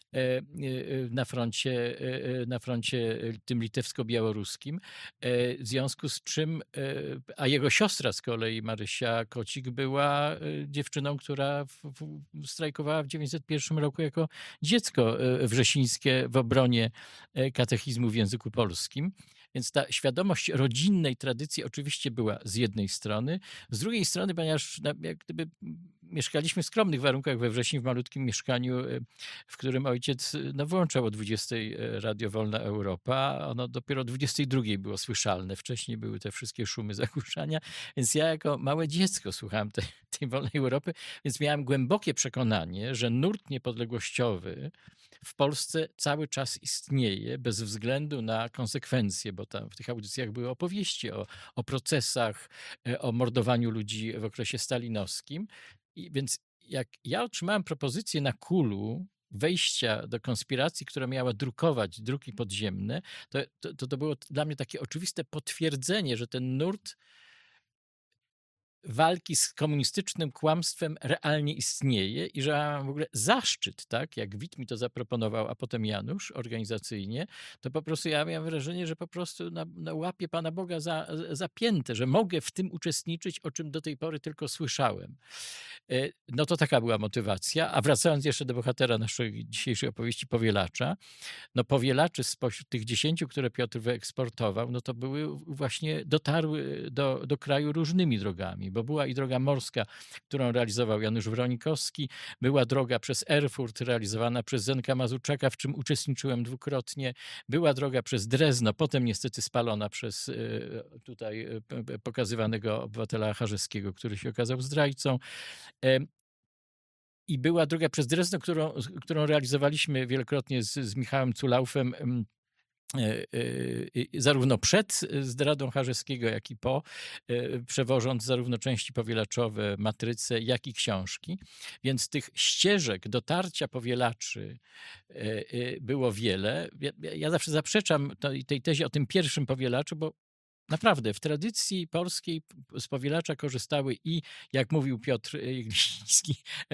na froncie tym litewsko-białoruskim, w związku z czym, a jego siostra z kolei, Marysia Kocik, była dziewczyną, która strajkowała w 1901 roku jako dziecko wrzesińskie w obronie katechizmu w języku polskim. Więc ta świadomość rodzinnej tradycji oczywiście była z jednej strony. Z drugiej strony, ponieważ jak gdyby mieszkaliśmy w skromnych warunkach we Wrześni, w malutkim mieszkaniu, w którym ojciec włączał o 20 Radio Wolna Europa, a ono dopiero o 22 było słyszalne. Wcześniej były te wszystkie szumy zagłuszania, więc ja jako małe dziecko słuchałem tej Wolnej Europy, więc miałem głębokie przekonanie, że nurt niepodległościowy w Polsce cały czas istnieje, bez względu na konsekwencje, bo tam w tych audycjach były opowieści o procesach, o mordowaniu ludzi w okresie stalinowskim. I więc jak ja otrzymałem propozycję na KUL-u wejścia do konspiracji, która miała drukować druki podziemne, to było dla mnie takie oczywiste potwierdzenie, że ten nurt walki z komunistycznym kłamstwem realnie istnieje i że mam w ogóle zaszczyt, tak, jak Wit mi to zaproponował, a potem Janusz organizacyjnie, to po prostu ja miałem wrażenie, że po prostu na łapie Pana Boga zapięte, że mogę w tym uczestniczyć, o czym do tej pory tylko słyszałem. No to taka była motywacja. A wracając jeszcze do bohatera naszej dzisiejszej opowieści, Powielacza, no Powielaczy spośród tych 10, które Piotr wyeksportował, no to dotarły do kraju różnymi drogami, bo była i droga morska, którą realizował Janusz Wronikowski, była droga przez Erfurt realizowana przez Zenka Mazurczaka, w czym uczestniczyłem dwukrotnie, była droga przez Drezno, potem niestety spalona przez tutaj pokazywanego obywatela Charzyskiego, który się okazał zdrajcą. I była droga przez Drezno, którą realizowaliśmy wielokrotnie z Michałem Culaufem, zarówno przed zdradą Charzyskiego, jak i po, przewożąc zarówno części powielaczowe, matryce, jak i książki. Więc tych ścieżek dotarcia powielaczy było wiele. Ja zawsze zaprzeczam tej tezie o tym pierwszym powielaczu, bo naprawdę w tradycji polskiej z powielacza korzystały i, jak mówił Piotr Jegliński,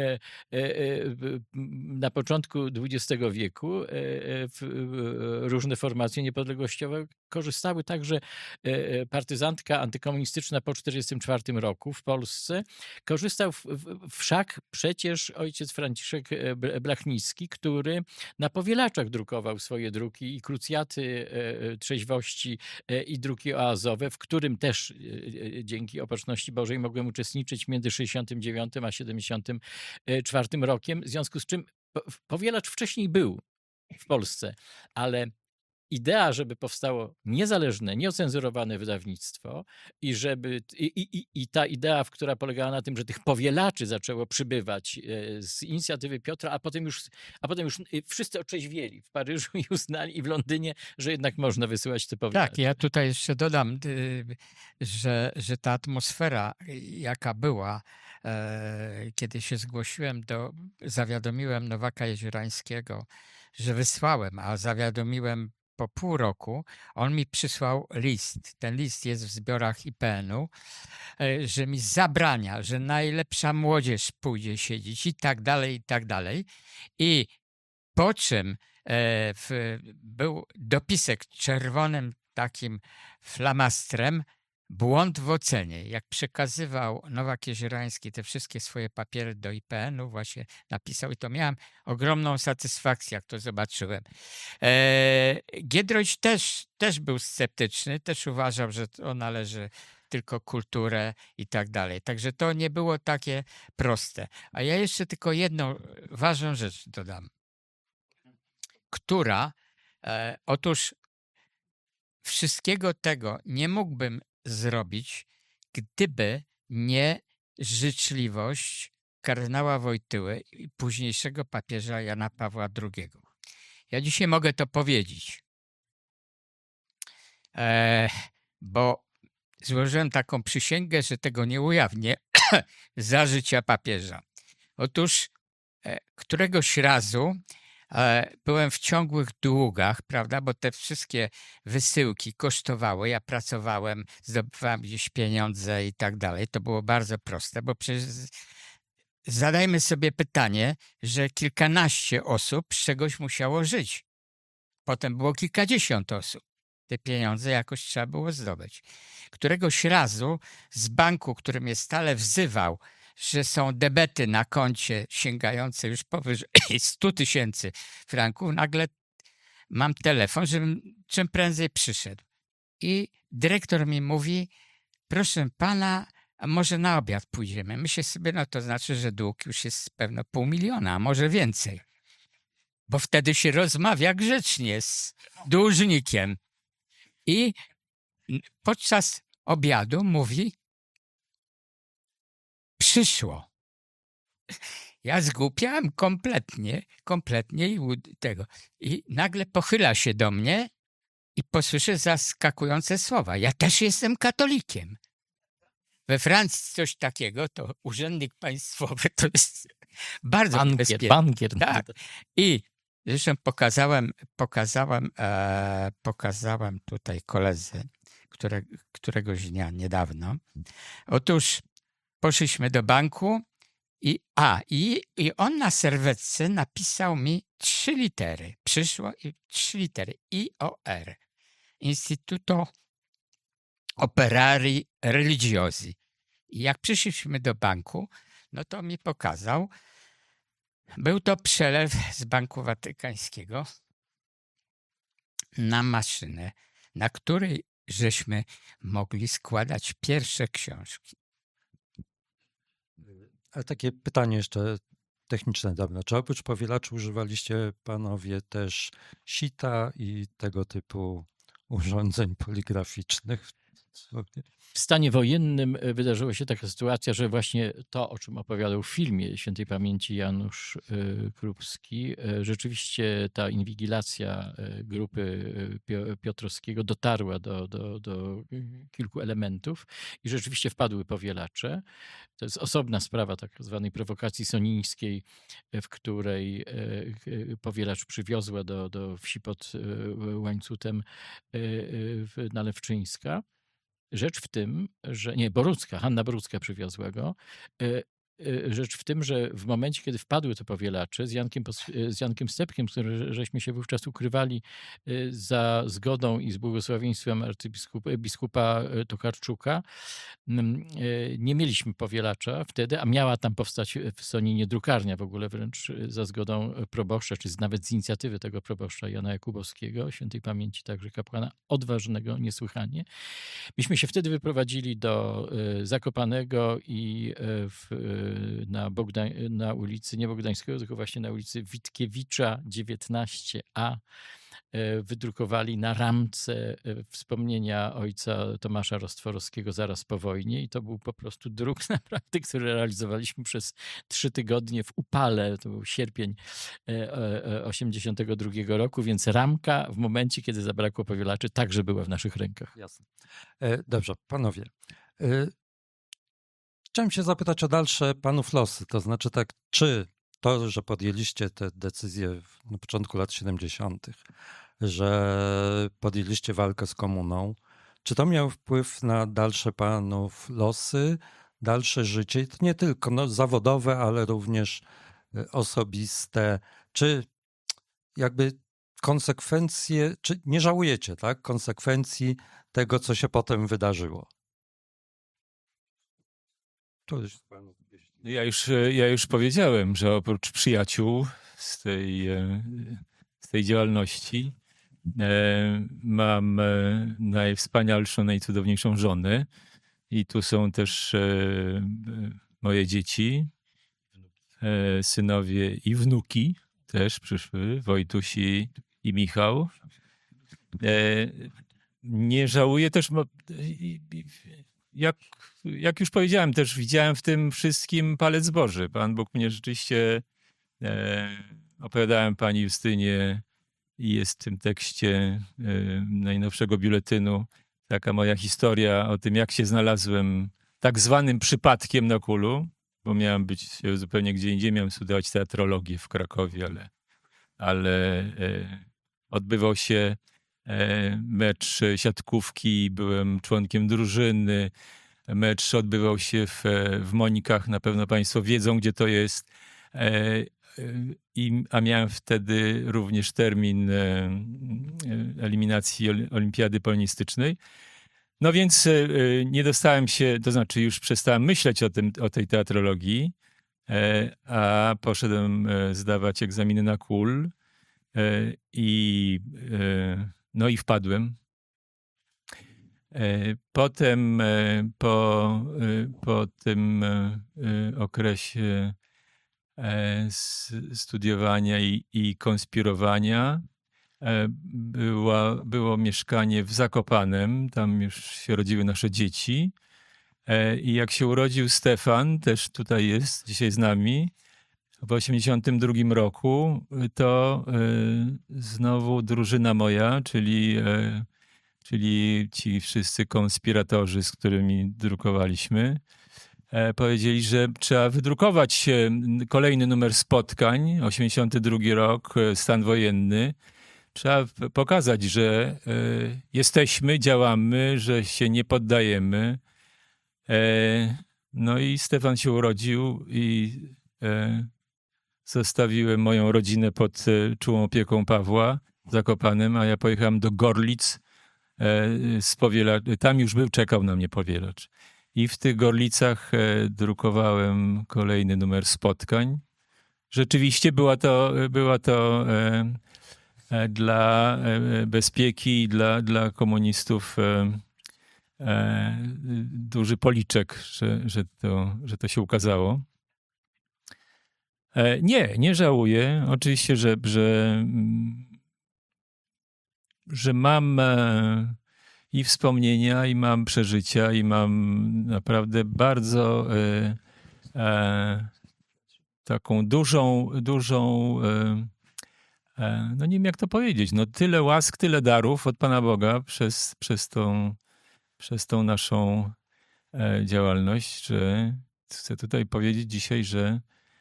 na początku XX wieku różne formacje niepodległościowe korzystały także partyzantka antykomunistyczna po 1944 roku w Polsce. Korzystał wszak przecież ojciec Franciszek Blachnicki, który na powielaczach drukował swoje druki i krucjaty trzeźwości i druki oazowe, w którym też dzięki Opatrzności Bożej mogłem uczestniczyć między 69 a 74 rokiem, w związku z czym powielacz wcześniej był w Polsce, ale idea, żeby powstało niezależne, nieocenzurowane wydawnictwo i ta idea, która polegała na tym, że tych powielaczy zaczęło przybywać z inicjatywy Piotra, a potem już wszyscy otrzeźwieli w Paryżu i uznali i w Londynie, że jednak można wysyłać te powielacze. Tak, ja tutaj jeszcze dodam, że ta atmosfera, jaka była, kiedy się zgłosiłem, zawiadomiłem Nowaka Jeziorańskiego, że wysłałem, a zawiadomiłem po pół roku, on mi przysłał list. Ten list jest w zbiorach IPN-u, że mi zabrania, że najlepsza młodzież pójdzie siedzieć i tak dalej, i tak dalej. I po czym był dopisek czerwonym takim flamastrem, błąd w ocenie. Jak przekazywał Nowak Jeziorański te wszystkie swoje papiery do IPN-u, właśnie napisał i to miałem ogromną satysfakcję, jak to zobaczyłem. Giedroyć też był sceptyczny, też uważał, że to należy tylko kulturę i tak dalej. Także to nie było takie proste. A ja jeszcze tylko jedną ważną rzecz dodam, która otóż wszystkiego tego nie mógłbym zrobić, gdyby nie życzliwość kardynała Wojtyły i późniejszego papieża Jana Pawła II. Ja dzisiaj mogę to powiedzieć, bo złożyłem taką przysięgę, że tego nie ujawnię za życia papieża. Otóż któregoś razu byłem w ciągłych długach, prawda, bo te wszystkie wysyłki kosztowały, ja pracowałem, zdobywałem gdzieś pieniądze i tak dalej. To było bardzo proste, bo przecież zadajmy sobie pytanie, że kilkanaście osób z czegoś musiało żyć. Potem było kilkadziesiąt osób. Te pieniądze jakoś trzeba było zdobyć. Któregoś razu z banku, który mnie stale wzywał, że są debety na koncie sięgające już powyżej 100 000 franków, nagle mam telefon, żebym czym prędzej przyszedł. I dyrektor mi mówi, proszę pana, a może na obiad pójdziemy? Myślę sobie, no to znaczy, że dług już jest pewno 500 000, a może więcej. Bo wtedy się rozmawia grzecznie z dłużnikiem. I podczas obiadu mówi, przyszło. Ja zgłupiałem kompletnie i nagle pochyla się do mnie i posłyszę zaskakujące słowa. Ja też jestem katolikiem. We Francji coś takiego, to urzędnik państwowy to jest bardzo niebezpieczne. Bankier. Tak. I zresztą pokazałem tutaj koledze któregoś dnia niedawno. Otóż poszliśmy do banku i on na serwetce napisał mi 3 litery. Przyszło i 3 litery. IOR. Istituto Operari Religiosi. I jak przyszliśmy do banku, no to mi pokazał. Był to przelew z Banku Watykańskiego na maszynę, na której żeśmy mogli składać pierwsze książki. Ale takie pytanie jeszcze techniczne. Dobra. Czy oprócz powielaczy używaliście panowie też sita i tego typu urządzeń poligraficznych? W stanie wojennym wydarzyła się taka sytuacja, że właśnie to, o czym opowiadał w filmie świętej pamięci Janusz Krupski, rzeczywiście ta inwigilacja grupy Piotrowskiego dotarła do kilku elementów i rzeczywiście wpadły powielacze. To jest osobna sprawa tak zwanej prowokacji sonińskiej, w której powielacz przywiozła do wsi pod Łańcutem Nalewczyńska. Rzecz w tym, że... Nie, Borucka, Hanna Borucka przywiozła go. Rzecz w tym, że w momencie, kiedy wpadły te powielacze z Jankiem Stepkiem, z którym żeśmy się wówczas ukrywali za zgodą i z błogosławieństwem biskupa Tokarczuka, nie mieliśmy powielacza wtedy, a miała tam powstać w Soninie drukarnia w ogóle wręcz za zgodą proboszcza, czy nawet z inicjatywy tego proboszcza Jana Jakubowskiego, świętej pamięci także kapłana, odważnego niesłychanie. Myśmy się wtedy wyprowadzili do Zakopanego i na ulicy, nie Bogdańskiego, tylko właśnie na ulicy Witkiewicza 19a wydrukowali na ramce wspomnienia ojca Tomasza Rostworowskiego zaraz po wojnie i to był po prostu druk naprawdę, który realizowaliśmy przez 3 tygodnie w upale, to był sierpień 1982 roku, więc ramka w momencie, kiedy zabrakło powielaczy, także była w naszych rękach. Jasne. Dobrze, panowie. Chciałem się zapytać o dalsze panów losy. To znaczy tak, czy to, że podjęliście te decyzje na początku lat 70., że podjęliście walkę z komuną, czy to miało wpływ na dalsze panów losy, dalsze życie? I to nie tylko zawodowe, ale również osobiste. Czy jakby konsekwencje, czy nie żałujecie, tak, konsekwencji tego, co się potem wydarzyło? Ja już powiedziałem, że oprócz przyjaciół z tej działalności mam najwspanialszą, najcudowniejszą żonę i tu są też moje dzieci, synowie i wnuki też przyszły, Wojtuś i Michał. Nie żałuję też, jak już powiedziałem, też widziałem w tym wszystkim palec Boży. Pan Bóg mnie rzeczywiście, opowiadałem pani Justynie i jest w tym tekście najnowszego biuletynu taka moja historia o tym, jak się znalazłem tak zwanym przypadkiem na Kulu, bo miałem być zupełnie gdzie indziej, miałem studiować teatrologię w Krakowie, ale odbywał się mecz siatkówki, byłem członkiem drużyny. Mecz odbywał się w Monikach, na pewno państwo wiedzą, gdzie to jest. A miałem wtedy również termin eliminacji olimpiady polonistycznej. No więc nie dostałem się, to znaczy już przestałem myśleć o tej teatrologii, a poszedłem zdawać egzaminy na KUL i wpadłem. Potem po tym okresie studiowania i konspirowania było mieszkanie w Zakopanem, tam już się rodziły nasze dzieci i jak się urodził Stefan, też tutaj jest, dzisiaj z nami, w 1982 roku, to znowu drużyna moja, czyli ci wszyscy konspiratorzy, z którymi drukowaliśmy, powiedzieli, że trzeba wydrukować kolejny numer spotkań, 82 rok, stan wojenny. Trzeba pokazać, że jesteśmy, działamy, że się nie poddajemy. No i Stefan się urodził i zostawiłem moją rodzinę pod czułą opieką Pawła w Zakopanem, a ja pojechałem do Gorlic z tam już czekał na mnie powielacz. I w tych Gorlicach drukowałem kolejny numer spotkań. Rzeczywiście była to dla bezpieki i dla komunistów duży policzek, że to się ukazało. Nie żałuję. Oczywiście, że mam i wspomnienia, i mam przeżycia, i mam naprawdę bardzo taką dużą no nie wiem jak to powiedzieć, no tyle łask, tyle darów od Pana Boga przez tą naszą działalność, że chcę tutaj powiedzieć dzisiaj, że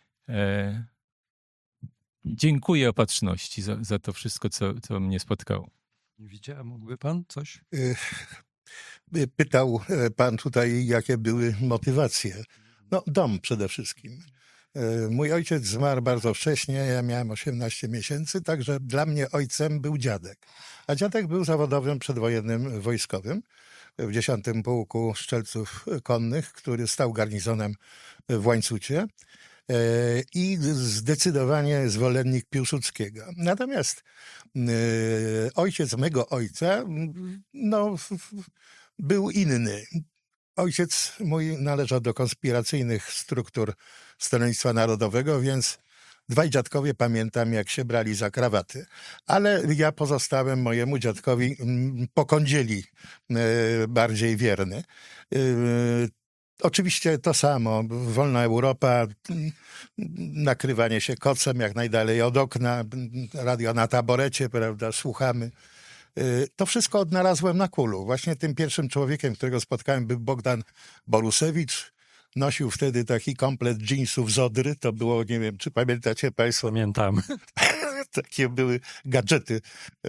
dziękuję Opatrzności za to wszystko, co mnie spotkało. Nie widziałem, mógłby pan coś? Pytał pan tutaj, jakie były motywacje. No, dom przede wszystkim. Mój ojciec zmarł bardzo wcześnie, ja miałem 18 miesięcy, także dla mnie ojcem był dziadek. A dziadek był zawodowym przedwojennym wojskowym w 10. Pułku Strzelców Konnych, który stał garnizonem w Łańcucie i zdecydowanie zwolennik Piłsudskiego. Natomiast ojciec mego ojca no, był inny. Ojciec mój należał do konspiracyjnych struktur Stronnictwa Narodowego, więc dwaj dziadkowie pamiętam, jak się brali za krawaty. Ale ja pozostałem mojemu dziadkowi po kądzieli bardziej wierny. Oczywiście to samo, wolna Europa, nakrywanie się kocem jak najdalej od okna, radio na taborecie, prawda, słuchamy. To wszystko odnalazłem na Kulu. Właśnie tym pierwszym człowiekiem, którego spotkałem, był Bogdan Borusewicz. Nosił wtedy taki komplet dżinsów z Odry. To było, nie wiem, czy pamiętacie państwo? Pamiętam. Takie były gadżety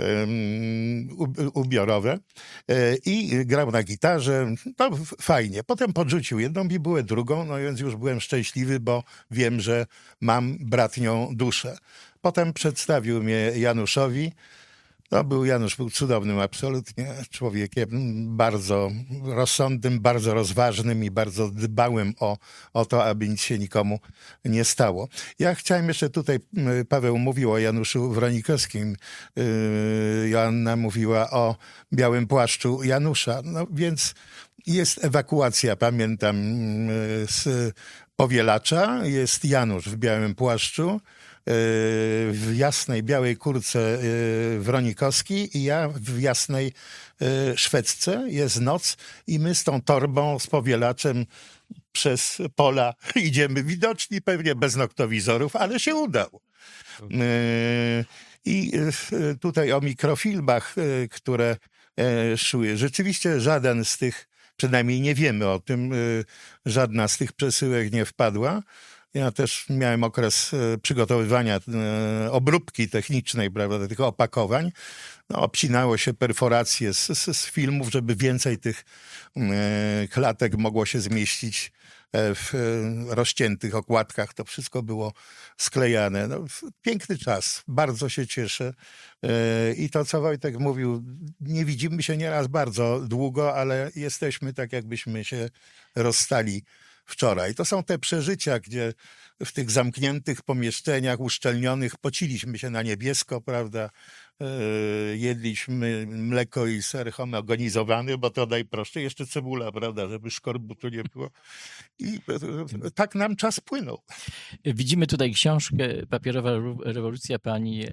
ubiorowe. I grał na gitarze. No, fajnie. Potem podrzucił jedną bibułę, drugą, no więc już byłem szczęśliwy, bo wiem, że mam bratnią duszę. Potem przedstawił mnie Januszowi. No, Janusz był cudownym absolutnie człowiekiem, bardzo rozsądnym, bardzo rozważnym i bardzo dbałym o to, aby nic się nikomu nie stało. Ja chciałem jeszcze tutaj, Paweł mówił o Januszu Wronikowskim, Joanna mówiła o białym płaszczu Janusza, no więc jest ewakuacja, pamiętam, z Powielacza, jest Janusz w białym płaszczu, w jasnej, białej kurtce Wronikowski i ja w jasnej szwedzce. Jest noc i my z tą torbą, z Powielaczem przez pola idziemy, widoczni pewnie bez noktowizorów, ale się udało. I tutaj o mikrofilmach, które szły. Rzeczywiście żaden z tych, przynajmniej nie wiemy o tym, żadna z tych przesyłek nie wpadła. Ja też miałem okres przygotowywania obróbki technicznej, prawda, tych opakowań. No, obcinało się perforacje z filmów, żeby więcej tych klatek mogło się zmieścić w rozciętych okładkach. To wszystko było sklejane. No, piękny czas. Bardzo się cieszę. I to, co Wojtek mówił, nie widzimy się nieraz bardzo długo, ale jesteśmy tak, jakbyśmy się rozstali wczoraj. To są te przeżycia, gdzie w tych zamkniętych pomieszczeniach uszczelnionych pociliśmy się na niebiesko, prawda? Jedliśmy mleko i ser homogenizowany, bo to najprościej, jeszcze cebula, prawda, żeby szkorbutu nie było. I tak nam czas płynął. Widzimy tutaj książkę Papierowa rewolucja pani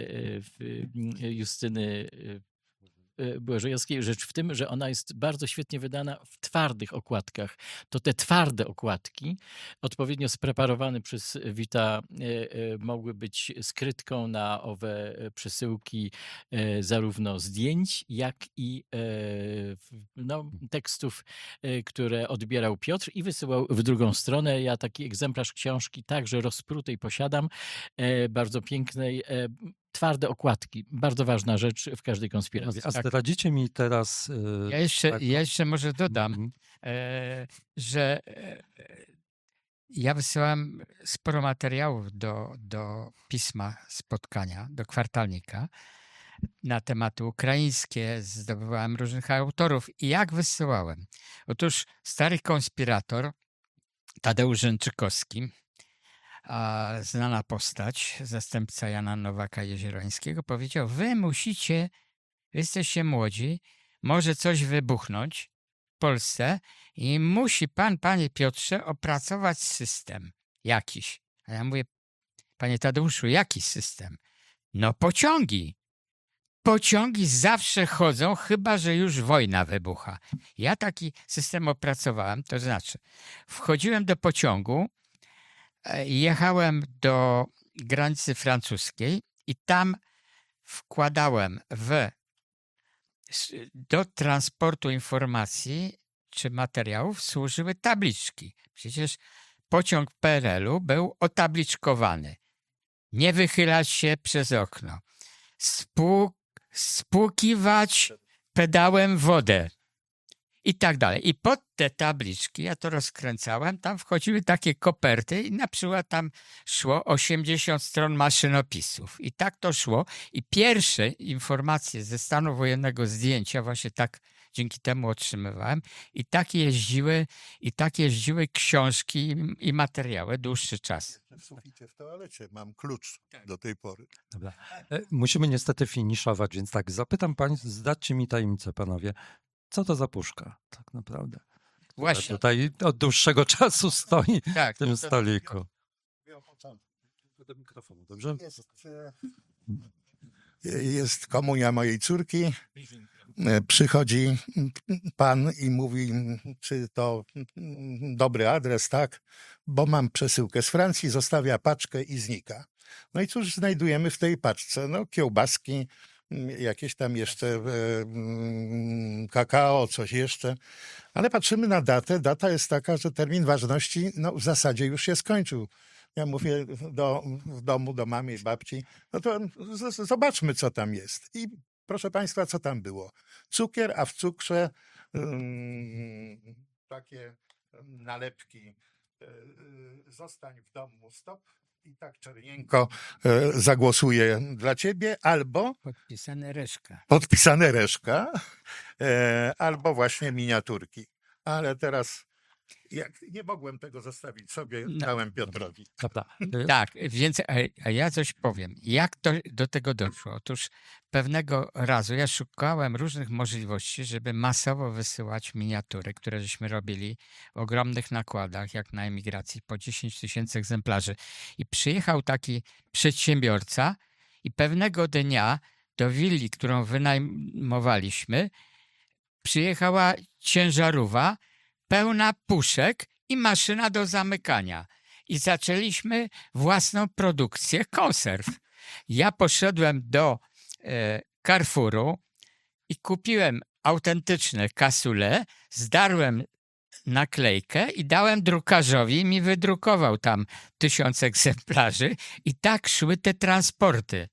Justyny Błażejowskiej. Rzecz w tym, że ona jest bardzo świetnie wydana w twardych okładkach. To te twarde okładki, odpowiednio spreparowane przez Wita, mogły być skrytką na owe przesyłki zarówno zdjęć, jak i no, tekstów, które odbierał Piotr i wysyłał w drugą stronę. Ja taki egzemplarz książki także rozprutej posiadam, bardzo pięknej. twarde okładki. Bardzo ważna rzecz w każdej konspiracji. A zdradzicie mi teraz... Ja jeszcze może dodam, Mhm. że ja wysyłam sporo materiałów do pisma spotkania, do kwartalnika na tematy ukraińskie, zdobywałem różnych autorów. I jak wysyłałem? Otóż stary konspirator Tadeusz Rzęczykowski, znana postać, zastępca Jana Nowaka-Jeziorańskiego, powiedział: wy jesteście młodzi, może coś wybuchnąć w Polsce i musi pan, panie Piotrze, opracować system jakiś. A ja mówię: panie Tadeuszu, jaki system? No pociągi. Pociągi zawsze chodzą, chyba że już wojna wybucha. Ja taki system opracowałem, to znaczy wchodziłem do pociągu, jechałem do granicy francuskiej i tam wkładałem do transportu informacji czy materiałów służyły tabliczki. Przecież pociąg PRL-u był otabliczkowany. Nie wychylać się przez okno. Spłukiwać pedałem wodę. I tak dalej. I pod te tabliczki, ja to rozkręcałem, tam wchodziły takie koperty i na przykład tam szło 80 stron maszynopisów. I tak to szło. I pierwsze informacje ze stanu wojennego, zdjęcia właśnie tak dzięki temu otrzymywałem. I tak jeździły książki i materiały dłuższy czas. W suficie w toalecie mam klucz do tej pory. Dobra. Musimy niestety finiszować, więc tak, zapytam państwa, zdradźcie mi tajemnicę, panowie. Co to za puszka tak naprawdę? Właśnie. Tutaj od dłuższego czasu stoi Tak, w tym to- stoliku. Do mikrofonu, dobrze? Jest komunia mojej córki. Przychodzi pan i mówi, czy to dobry adres, tak? Bo mam przesyłkę z Francji, zostawia paczkę i znika. No i cóż znajdujemy w tej paczce? No kiełbaski, jakieś tam jeszcze kakao, coś jeszcze. Ale patrzymy na datę. Data jest taka, że termin ważności w zasadzie już się skończył. Ja mówię w domu do mamy i babci, no to zobaczmy, co tam jest. I proszę państwa, co tam było? Cukier, a w cukrze takie nalepki. Zostań w domu, stop. I tak czernienko zagłosuję dla ciebie, albo podpisane Reszka, albo właśnie miniaturki. Ale teraz nie mogłem tego zostawić sobie, dałem Piotrowi. Dobra. Tak, więc a ja coś powiem. Jak to do tego doszło? Otóż pewnego razu ja szukałem różnych możliwości, żeby masowo wysyłać miniatury, które żeśmy robili w ogromnych nakładach, jak na emigracji, po 10 000 egzemplarzy. I przyjechał taki przedsiębiorca i pewnego dnia do willi, którą wynajmowaliśmy, przyjechała ciężarówka pełna puszek i maszyna do zamykania. I zaczęliśmy własną produkcję konserw. Ja poszedłem do Carrefouru i kupiłem autentyczne kasule, zdarłem naklejkę i dałem drukarzowi i mi wydrukował tam 1000 egzemplarzy i tak szły te transporty.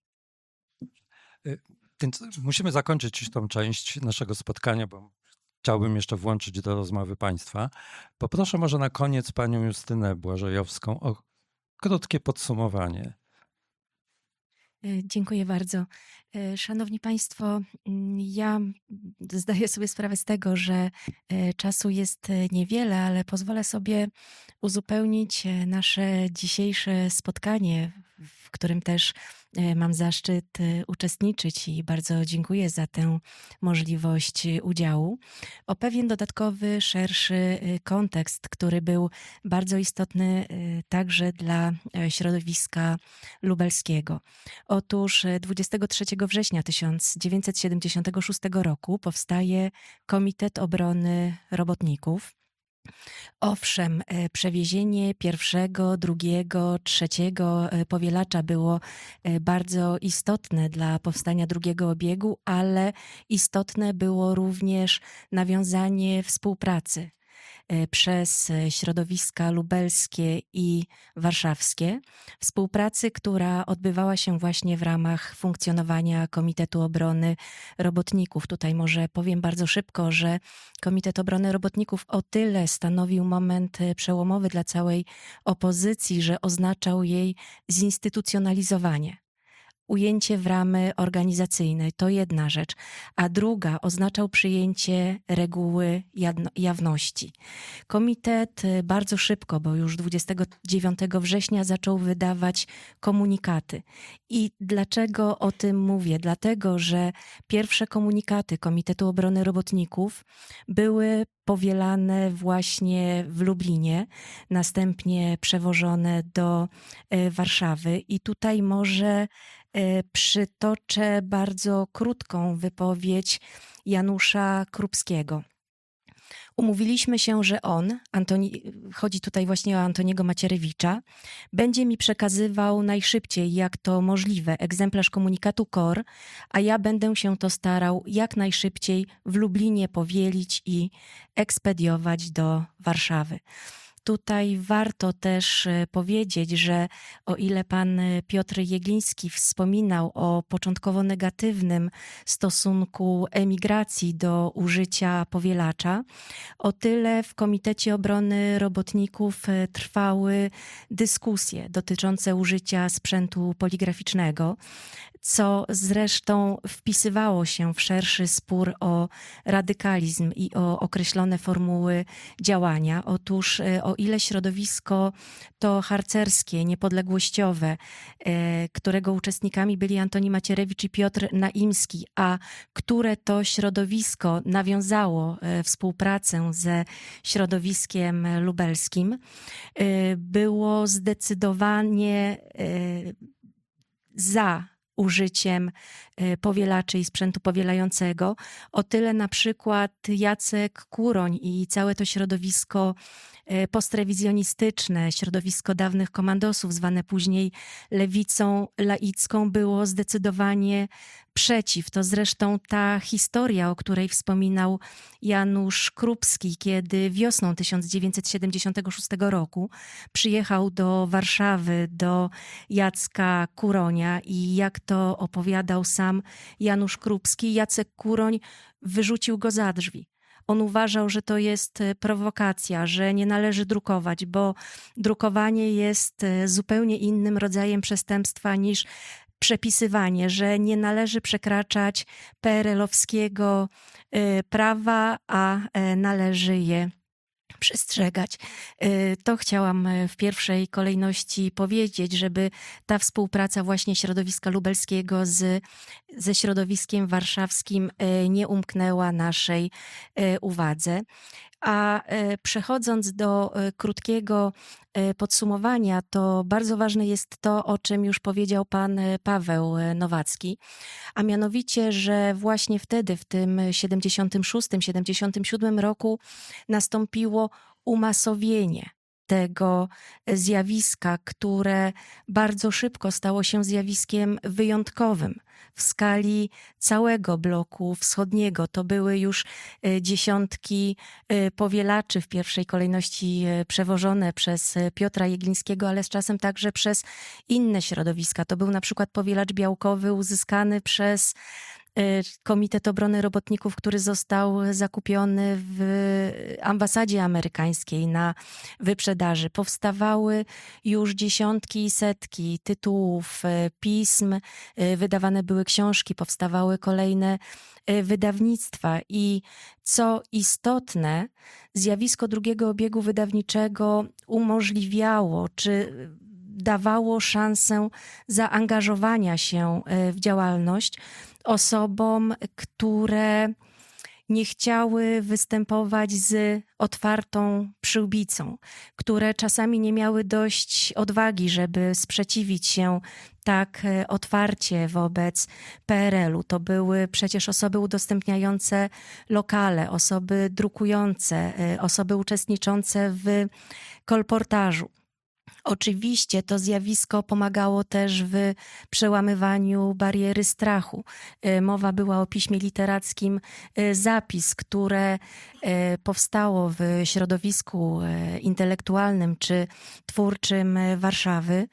Więc musimy zakończyć tą część naszego spotkania, bo chciałbym jeszcze włączyć do rozmowy państwa. Poproszę może na koniec panią Justynę Błażejowską o krótkie podsumowanie. Dziękuję bardzo. Szanowni Państwo, ja zdaję sobie sprawę z tego, że czasu jest niewiele, ale pozwolę sobie uzupełnić nasze dzisiejsze spotkanie, w którym też mam zaszczyt uczestniczyć i bardzo dziękuję za tę możliwość udziału, o pewien dodatkowy, szerszy kontekst, który był bardzo istotny także dla środowiska lubelskiego. Otóż 23 września 1976 roku powstaje Komitet Obrony Robotników. Owszem, przewiezienie pierwszego, drugiego, trzeciego powielacza było bardzo istotne dla powstania drugiego obiegu, ale istotne było również nawiązanie współpracy. przez środowiska lubelskie i warszawskie. Współpracy, która odbywała się właśnie w ramach funkcjonowania Komitetu Obrony Robotników. Tutaj może powiem bardzo szybko, że Komitet Obrony Robotników o tyle stanowił moment przełomowy dla całej opozycji, że oznaczał jej zinstytucjonalizowanie. Ujęcie w ramy organizacyjne to jedna rzecz, a druga oznaczał przyjęcie reguły jawności. Komitet bardzo szybko, bo już 29 września zaczął wydawać komunikaty. I dlaczego o tym mówię? Dlatego, że pierwsze komunikaty Komitetu Obrony Robotników były powielane właśnie w Lublinie, następnie przewożone do Warszawy. I tutaj może przytoczę bardzo krótką wypowiedź Janusza Krupskiego. Umówiliśmy się, że on, chodzi tutaj właśnie o Antoniego Macierewicza, będzie mi przekazywał najszybciej, jak to możliwe, egzemplarz komunikatu KOR, a ja będę się to starał jak najszybciej w Lublinie powielić i ekspediować do Warszawy. Tutaj warto też powiedzieć, że o ile pan Piotr Jegliński wspominał o początkowo negatywnym stosunku emigracji do użycia powielacza, o tyle w Komitecie Obrony Robotników trwały dyskusje dotyczące użycia sprzętu poligraficznego, co zresztą wpisywało się w szerszy spór o radykalizm i o określone formuły działania. Otóż o ile środowisko to harcerskie, niepodległościowe, którego uczestnikami byli Antoni Macierewicz i Piotr Naimski, a które to środowisko nawiązało współpracę ze środowiskiem lubelskim, było zdecydowanie za użyciem powielaczy i sprzętu powielającego. O tyle na przykład Jacek Kuroń i całe to środowisko postrewizjonistyczne, środowisko dawnych komandosów, zwane później lewicą laicką, było zdecydowanie przeciw. To zresztą ta historia, o której wspominał Janusz Krupski, kiedy wiosną 1976 roku przyjechał do Warszawy, do Jacka Kuronia i jak to opowiadał sam Janusz Krupski, Jacek Kuroń wyrzucił go za drzwi. On uważał, że to jest prowokacja, że nie należy drukować, bo drukowanie jest zupełnie innym rodzajem przestępstwa niż przepisywanie, że nie należy przekraczać PRL-owskiego prawa, a należy je przestrzegać. To chciałam w pierwszej kolejności powiedzieć, żeby ta współpraca właśnie środowiska lubelskiego ze środowiskiem warszawskim nie umknęła naszej uwadze. A przechodząc do krótkiego podsumowania, to bardzo ważne jest to, o czym już powiedział pan Paweł Nowacki, a mianowicie, że właśnie wtedy, w tym 76-77 roku nastąpiło umasowienie tego zjawiska, które bardzo szybko stało się zjawiskiem wyjątkowym w skali całego bloku wschodniego. To były już dziesiątki powielaczy, w pierwszej kolejności przewożone przez Piotra Jeglińskiego, ale z czasem także przez inne środowiska. To był na przykład powielacz białkowy uzyskany przez Komitet Obrony Robotników, który został zakupiony w ambasadzie amerykańskiej na wyprzedaży. Powstawały już dziesiątki i setki tytułów, pism, wydawane były książki, powstawały kolejne wydawnictwa i co istotne, zjawisko drugiego obiegu wydawniczego umożliwiało, czy dawało szansę zaangażowania się w działalność osobom, które nie chciały występować z otwartą przyłbicą, które czasami nie miały dość odwagi, żeby sprzeciwić się tak otwarcie wobec PRL-u. To były przecież osoby udostępniające lokale, osoby drukujące, osoby uczestniczące w kolportażu. Oczywiście to zjawisko pomagało też w przełamywaniu bariery strachu. Mowa była o piśmie literackim Zapis, które powstało w środowisku intelektualnym czy twórczym Warszawy,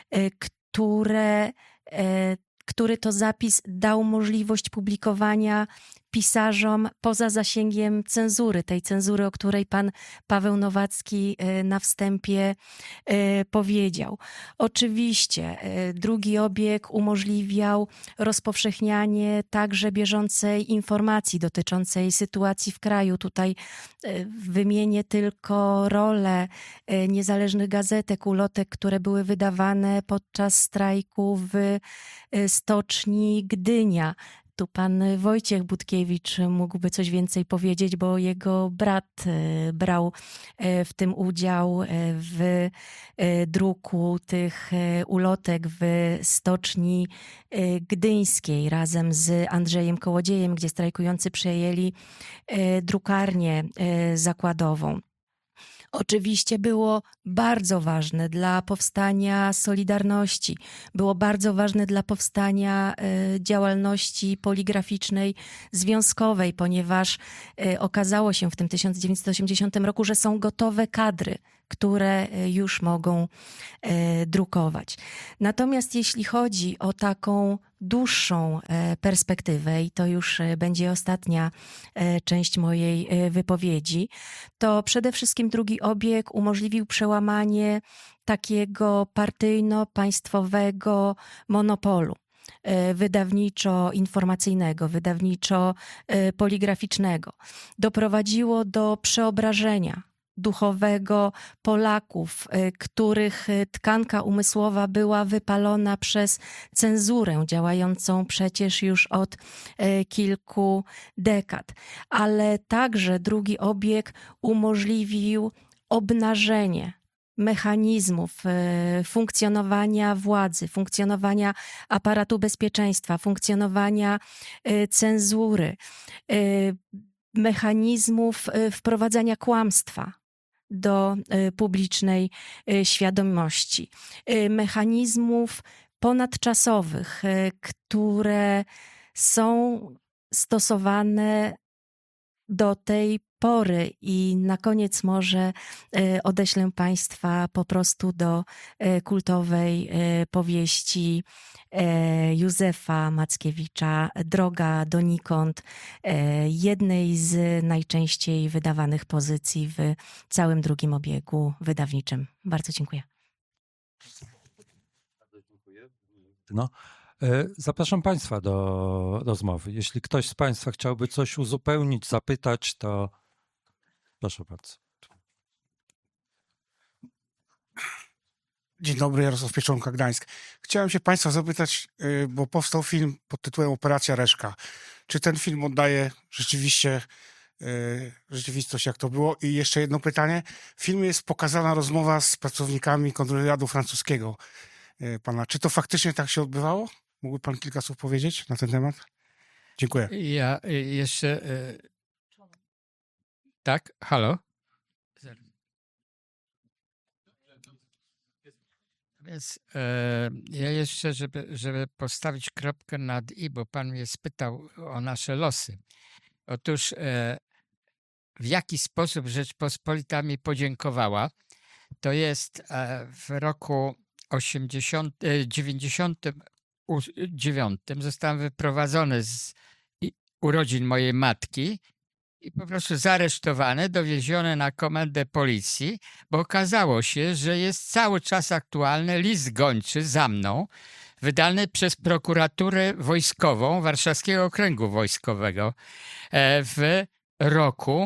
który to zapis dał możliwość publikowania pisarzom poza zasięgiem cenzury, tej cenzury, o której pan Paweł Nowacki na wstępie powiedział. Oczywiście drugi obieg umożliwiał rozpowszechnianie także bieżącej informacji dotyczącej sytuacji w kraju. Tutaj wymienię tylko rolę niezależnych gazetek, ulotek, które były wydawane podczas strajku w stoczni Gdynia. Tu pan Wojciech Budkiewicz mógłby coś więcej powiedzieć, bo jego brat brał w tym udział w druku tych ulotek w stoczni gdyńskiej razem z Andrzejem Kołodziejem, gdzie strajkujący przejęli drukarnię zakładową. Oczywiście było bardzo ważne dla powstania Solidarności, było bardzo ważne dla powstania działalności poligraficznej związkowej, ponieważ okazało się w tym 1980 roku, że są gotowe kadry, które już mogą drukować. Natomiast jeśli chodzi o taką dłuższą perspektywę, i to już będzie ostatnia część mojej wypowiedzi, to przede wszystkim drugi obieg umożliwił przełamanie takiego partyjno-państwowego monopolu wydawniczo-informacyjnego, wydawniczo-poligraficznego. Doprowadziło do przeobrażenia duchowego Polaków, których tkanka umysłowa była wypalona przez cenzurę działającą przecież już od kilku dekad. Ale także drugi obieg umożliwił obnażenie mechanizmów funkcjonowania władzy, funkcjonowania aparatu bezpieczeństwa, funkcjonowania cenzury, mechanizmów wprowadzania kłamstwa do publicznej świadomości, mechanizmów ponadczasowych, które są stosowane do tej pory. I na koniec może odeślę Państwa po prostu do kultowej powieści Józefa Mackiewicza Droga donikąd, jednej z najczęściej wydawanych pozycji w całym drugim obiegu wydawniczym. Bardzo dziękuję. No. Zapraszam Państwa do rozmowy. Jeśli ktoś z Państwa chciałby coś uzupełnić, zapytać, to proszę bardzo. Dzień dobry, Jarosław Pieczonka, Gdańsk. Chciałem się Państwa zapytać, bo powstał film pod tytułem Operacja Reszka. Czy ten film oddaje rzeczywiście rzeczywistość, jak to było? I jeszcze jedno pytanie. W filmie jest pokazana rozmowa z pracownikami kontrwywiadu francuskiego pana. Czy to faktycznie tak się odbywało? Mógłby Pan kilka słów powiedzieć na ten temat? Dziękuję. Ja jeszcze... Tak? Halo? Więc ja jeszcze, żeby postawić kropkę nad i, bo Pan mnie spytał o nasze losy. Otóż w jaki sposób Rzeczpospolita mi podziękowała, to jest w roku 99 zostałem wyprowadzony z urodzin mojej matki i po prostu zaresztowany, dowieziony na komendę policji, bo okazało się, że jest cały czas aktualny list gończy za mną, wydany przez prokuraturę wojskową Warszawskiego Okręgu Wojskowego w roku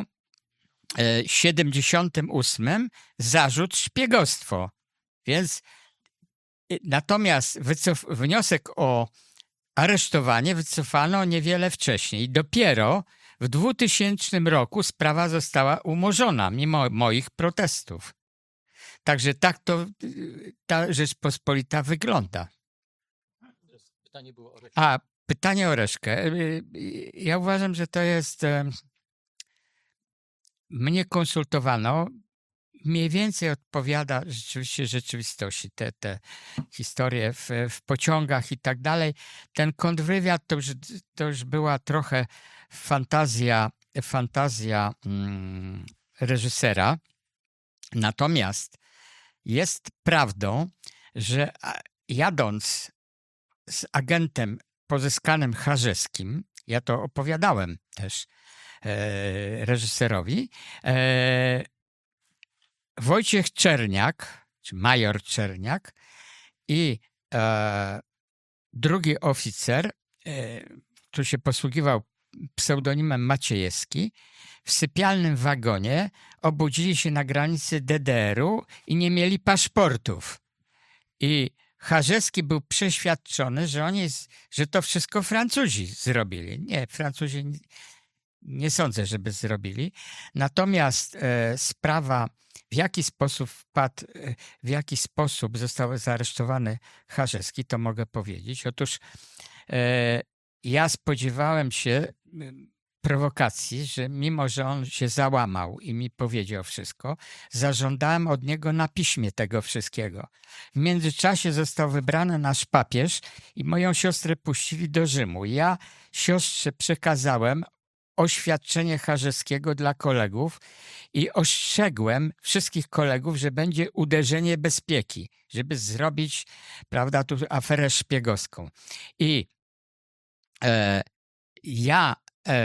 78, zarzut szpiegostwo. Więc natomiast wniosek o aresztowanie wycofano niewiele wcześniej. Dopiero w 2000 roku sprawa została umorzona, mimo moich protestów. Także tak to ta Rzeczpospolita wygląda. Pytanie było o Reszkę. A, pytanie o Reszkę. Ja uważam, że to jest... Mnie konsultowano, mniej więcej odpowiada rzeczywiście rzeczywistości. Te historie w pociągach i tak dalej. Ten kontrwywiad to już była trochę fantazja reżysera. Natomiast jest prawdą, że jadąc z agentem pozyskanym Charzewskim, ja to opowiadałem też reżyserowi, Wojciech Czerniak, czy major Czerniak i drugi oficer, który się posługiwał pseudonimem Maciejewski, w sypialnym wagonie obudzili się na granicy DDR-u i nie mieli paszportów. I Charzewski był przeświadczony, że to wszystko Francuzi zrobili. Nie, Francuzi nie sądzę, żeby zrobili. Natomiast sprawa, w jaki sposób został zaaresztowany Charzewski, to mogę powiedzieć. Otóż ja spodziewałem się prowokacji, że mimo, że on się załamał i mi powiedział wszystko, zażądałem od niego na piśmie tego wszystkiego. W międzyczasie został wybrany nasz papież i moją siostrę puścili do Rzymu. Ja siostrze przekazałem oświadczenie Charzewskiego dla kolegów i ostrzegłem wszystkich kolegów, że będzie uderzenie bezpieki, żeby zrobić, prawda, tu aferę szpiegowską. I ja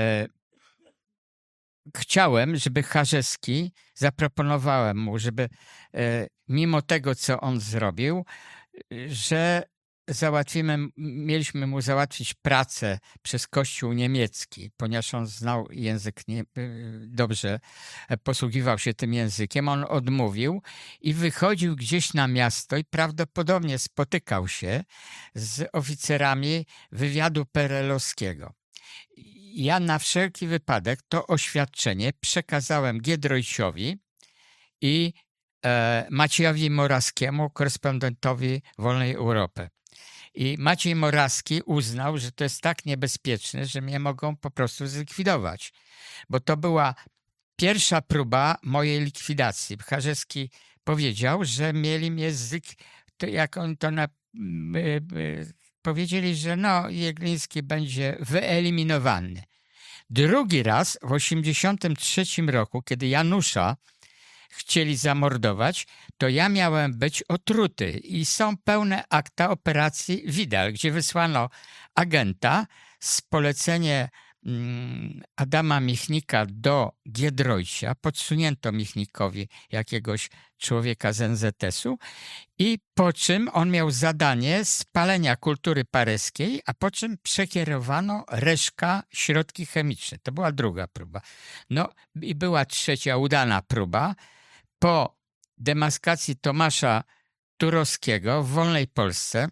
chciałem, żeby Charzewski, zaproponowałem mu, żeby mimo tego, co on zrobił, że mieliśmy mu załatwić pracę przez Kościół niemiecki, ponieważ on znał język, dobrze posługiwał się tym językiem. On odmówił i wychodził gdzieś na miasto i prawdopodobnie spotykał się z oficerami wywiadu PRL-owskiego. Ja na wszelki wypadek to oświadczenie przekazałem Giedroyciowi i Maciejowi Morawskiemu, korespondentowi Wolnej Europy. I Maciej Morawski uznał, że to jest tak niebezpieczne, że mnie mogą po prostu zlikwidować. Bo to była pierwsza próba mojej likwidacji. Charzewski powiedział, że mieli mnie jak on to powiedzieli, że Jegliński będzie wyeliminowany. Drugi raz w 1983 roku, kiedy Janusza chcieli zamordować, to ja miałem być otruty i są pełne akta operacji Widal, gdzie wysłano agenta z polecenia Adama Michnika do Giedroycia, podsunięto Michnikowi jakiegoś człowieka z NZS-u i po czym on miał zadanie spalenia kultury paryskiej, a po czym przekierowano Reszka środki chemiczne. To była druga próba. I była trzecia udana próba. Po demaskacji Tomasza Turowskiego w Wolnej Polsce,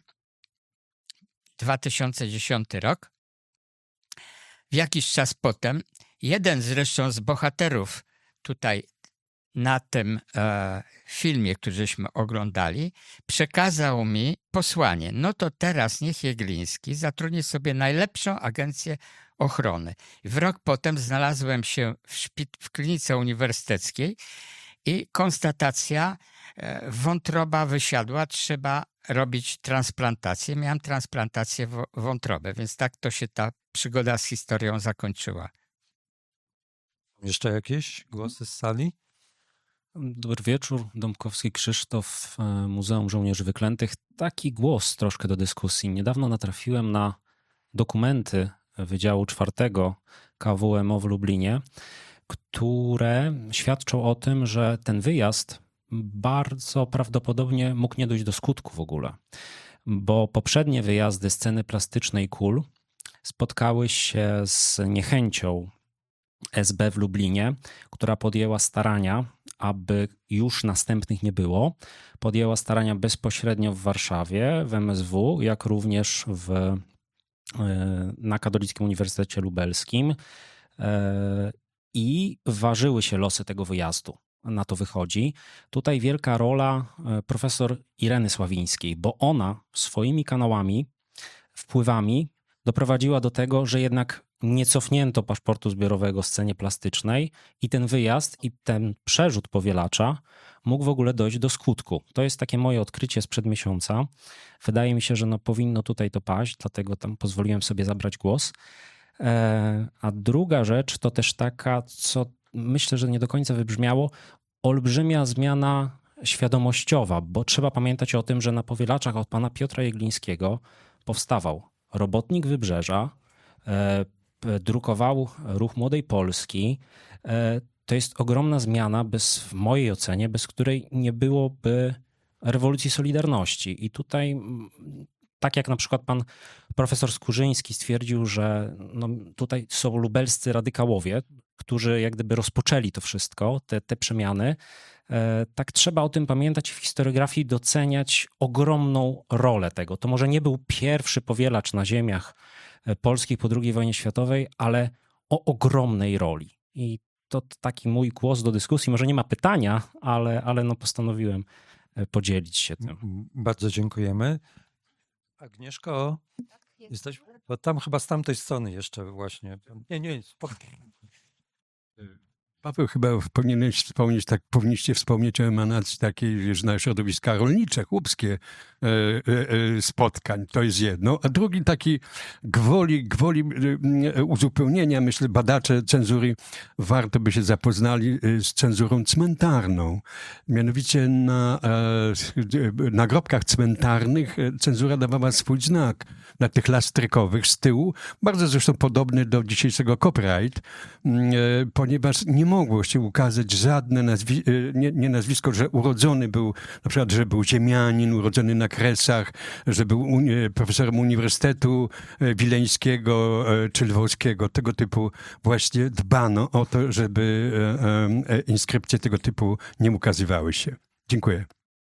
2010 rok, w jakiś czas potem, jeden zresztą z bohaterów tutaj na tym filmie, który żeśmy oglądali, przekazał mi posłanie. To teraz niech Jegliński zatrudni sobie najlepszą agencję ochrony. W rok potem znalazłem się w klinice uniwersyteckiej i konstatacja, wątroba wysiadła, trzeba robić transplantację. Miałem transplantację wątroby, więc tak to się ta przygoda z historią zakończyła. Jeszcze jakieś głosy z sali? Dobry wieczór, Dąbkowski Krzysztof, Muzeum Żołnierzy Wyklętych. Taki głos troszkę do dyskusji. Niedawno natrafiłem na dokumenty Wydziału 4 KWMO w Lublinie, które świadczą o tym, że ten wyjazd bardzo prawdopodobnie mógł nie dojść do skutku w ogóle, bo poprzednie wyjazdy sceny plastycznej KUL spotkały się z niechęcią SB w Lublinie, która podjęła starania, aby już następnych nie było. Podjęła starania bezpośrednio w Warszawie, w MSW, jak również na Katolickim Uniwersytecie Lubelskim i ważyły się losy tego wyjazdu. Na to wychodzi. Tutaj wielka rola profesor Ireny Sławińskiej, bo ona swoimi kanałami, wpływami doprowadziła do tego, że jednak nie cofnięto paszportu zbiorowego scenie plastycznej i ten wyjazd i ten przerzut powielacza mógł w ogóle dojść do skutku. To jest takie moje odkrycie sprzed miesiąca. Wydaje mi się, że no powinno tutaj to paść, dlatego tam pozwoliłem sobie zabrać głos. A druga rzecz to też taka, co myślę, że nie do końca wybrzmiało, olbrzymia zmiana świadomościowa, bo trzeba pamiętać o tym, że na powielaczach od pana Piotra Jeglińskiego powstawał Robotnik Wybrzeża, drukował Ruch Młodej Polski. To jest ogromna zmiana, w mojej ocenie, bez której nie byłoby rewolucji Solidarności. I tutaj, tak jak na przykład pan profesor Skurzyński stwierdził, że no, tutaj są lubelscy radykałowie, którzy jak gdyby rozpoczęli to wszystko, te przemiany, tak trzeba o tym pamiętać, w historiografii doceniać ogromną rolę tego. To może nie był pierwszy powielacz na ziemiach polskich po II wojnie światowej, ale o ogromnej roli. I to taki mój głos do dyskusji. Może nie ma pytania, ale no postanowiłem podzielić się tym. Bardzo dziękujemy. Agnieszko, jesteś? Bo tam chyba z tamtej strony jeszcze właśnie. Nie, spokojnie. Paweł, chyba powinniście wspomnieć o emanacji takiej, wiesz, na środowiska rolnicze, chłopskie spotkań. To jest jedno. A drugi taki gwoli uzupełnienia, myślę, badacze cenzury warto by się zapoznali z cenzurą cmentarną. Mianowicie na nagrobkach cmentarnych cenzura dawała swój znak na tych lastrykowych z tyłu, bardzo zresztą podobny do dzisiejszego copyright, ponieważ nie mogło się ukazać żadne nie nazwisko, że urodzony był, na przykład, że był ziemianin, urodzony na Kresach, że był profesorem Uniwersytetu Wileńskiego czy Lwowskiego. Tego typu właśnie dbano o to, żeby inskrypcje tego typu nie ukazywały się. Dziękuję.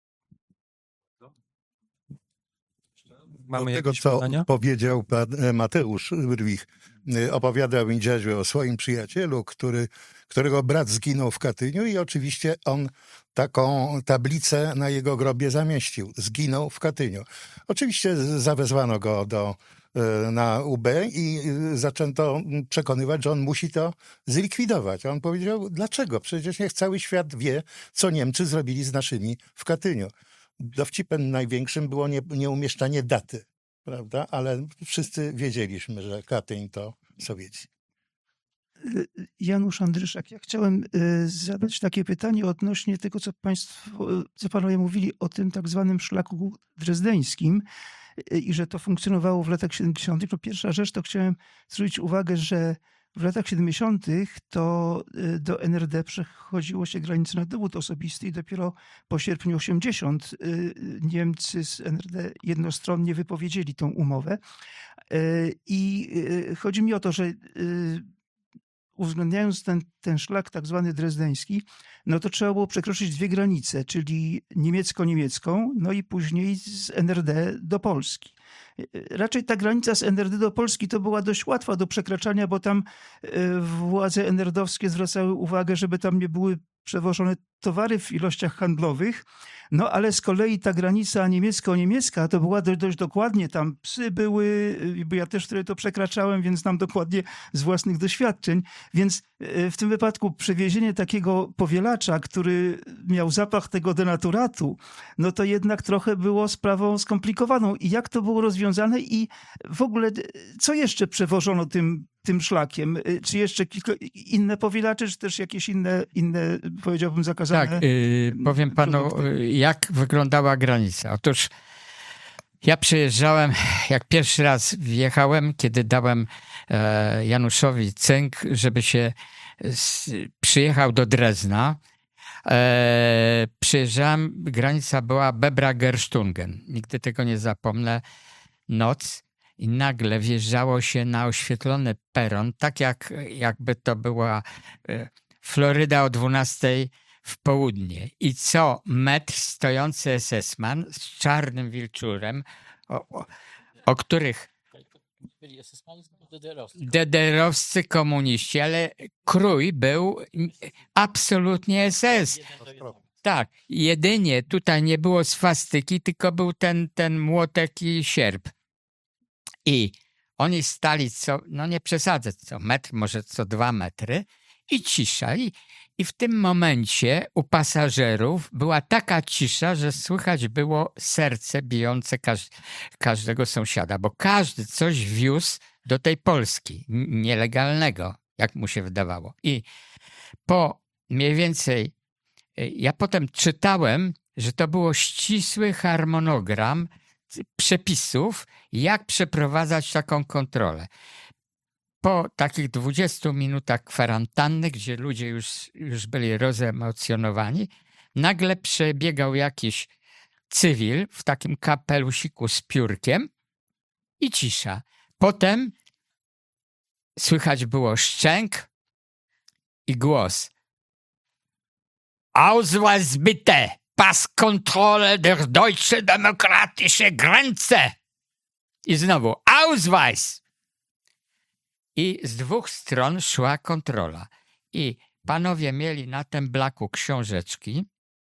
Mamy do tego, jakieś co pytania? powiedział pan Mateusz Rwich. Opowiadał mi dziadziu o swoim przyjacielu, którego brat zginął w Katyniu i oczywiście on taką tablicę na jego grobie zamieścił. Zginął w Katyniu. Oczywiście zawezwano go na UB i zaczęto przekonywać, że on musi to zlikwidować. A on powiedział, dlaczego? Przecież niech cały świat wie, co Niemcy zrobili z naszymi w Katyniu. Dowcipem największym było nieumieszczanie daty, prawda? Ale wszyscy wiedzieliśmy, że Katyń to Sowieci. Janusz Andryszak, ja chciałem zadać takie pytanie odnośnie tego, co panowie mówili o tym tak zwanym szlaku drezdeńskim i że to funkcjonowało w latach 70. To pierwsza rzecz, to chciałem zwrócić uwagę, że w latach 70. to do NRD przechodziło się granice na dowód osobisty i dopiero po sierpniu 80 Niemcy z NRD jednostronnie wypowiedzieli tą umowę. I chodzi mi o to, że uwzględniając ten szlak tak zwany drezdeński, no to trzeba było przekroczyć dwie granice, czyli niemiecko-niemiecką, no i później z NRD do Polski. Raczej ta granica z NRD do Polski to była dość łatwa do przekraczania, bo tam władze NRD-owskie zwracały uwagę, żeby tam nie były przewożone towary w ilościach handlowych, no ale z kolei ta granica niemiecko-niemiecka to była dość dokładnie, tam psy były, bo ja też wtedy to przekraczałem, więc znam dokładnie z własnych doświadczeń, więc w tym wypadku przewiezienie takiego powielacza, który miał zapach tego denaturatu, no to jednak trochę było sprawą skomplikowaną. I jak to było rozwiązane i w ogóle co jeszcze przewożono tym szlakiem? Czy jeszcze inne powielacze, czy też jakieś inne powiedziałbym, zakazane? Tak, powiem panu, jak wyglądała granica. Otóż ja przyjeżdżałem, jak pierwszy raz wjechałem, kiedy dałem Januszowi cynk, żeby się przyjechał do Drezna. Przyjeżdżałem, granica była Bebra-Gerstungen. Nigdy tego nie zapomnę. Noc. I nagle wjeżdżało się na oświetlony peron, tak jakby to była Floryda o 12 w południe. I co metr stojący SS-man z czarnym wilczurem, o których DDR-owscy komuniści, ale krój był absolutnie SS. Tak, jedynie tutaj nie było swastyki, tylko był ten młotek i sierp. I Oni stali no nie przesadzę, co metr, może co 2 metry i cisza. I w tym momencie u pasażerów była taka cisza, że słychać było serce bijące każdego sąsiada, bo każdy coś wiózł do tej Polski nielegalnego, jak mu się wydawało. I po mniej więcej, ja potem czytałem, że to było ścisły harmonogram przepisów, jak przeprowadzać taką kontrolę. Po takich 20 minutach kwarantanny, gdzie ludzie już byli rozemocjonowani, nagle przebiegał jakiś cywil w takim kapelusiku z piórkiem i cisza. Potem słychać było szczęk i głos. Ausweis bitte! Passkontrolle der Deutsche Demokratische Grenze! I znowu Ausweis! I z 2 stron szła kontrola. I panowie mieli na tym blaku książeczki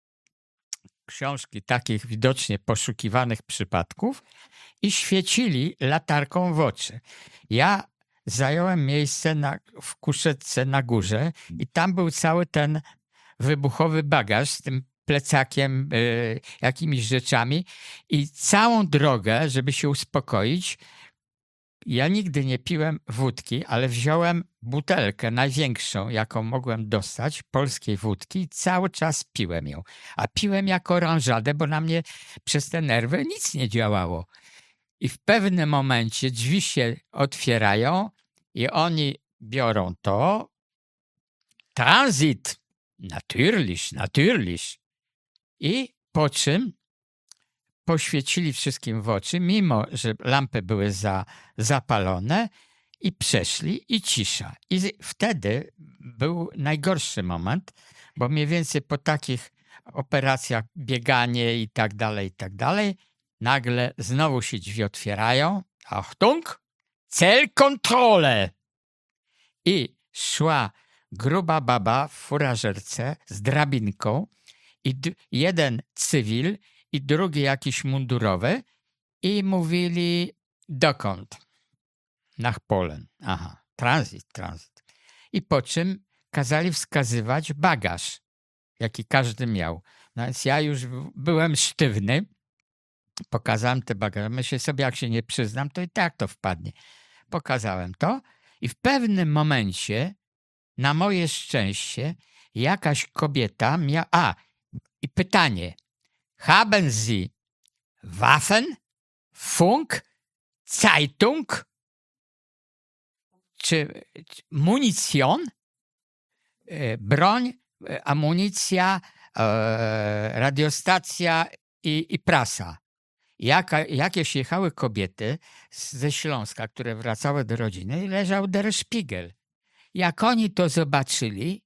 takich widocznie poszukiwanych przypadków i świecili latarką w oczy. Ja zająłem miejsce w kuszetce na górze i tam był cały ten wybuchowy bagaż z tym plecakiem, jakimiś rzeczami i całą drogę, żeby się uspokoić, ja nigdy nie piłem wódki, ale wziąłem butelkę największą, jaką mogłem dostać, polskiej wódki i cały czas piłem ją. A piłem jako oranżadę, bo na mnie przez te nerwy nic nie działało. I w pewnym momencie drzwi się otwierają i oni biorą to. Transit. Natürlich. I po czym poświecili wszystkim w oczy, mimo że lampy były zapalone i przeszli i cisza. I wtedy był najgorszy moment, bo mniej więcej po takich operacjach bieganie i tak dalej, nagle znowu się drzwi otwierają. Achtung! Zellkontrolle! I szła gruba baba w furażerce z drabinką i jeden cywil i drugi jakiś mundurowy i mówili dokąd? Nach Polen. Aha, transit. I po czym kazali wskazywać bagaż, jaki każdy miał. No więc ja już byłem sztywny, pokazałem te bagaże. Myślę sobie, jak się nie przyznam, to i tak to wpadnie. Pokazałem to i w pewnym momencie, na moje szczęście, jakaś kobieta miała... i pytanie. Haben Sie Waffen, Funk, Zeitung, czy municjon, broń, amunicja, radiostacja i prasa. Jakieś jechały kobiety ze Śląska, które wracały do rodziny i leżał Der Spiegel. Jak oni to zobaczyli,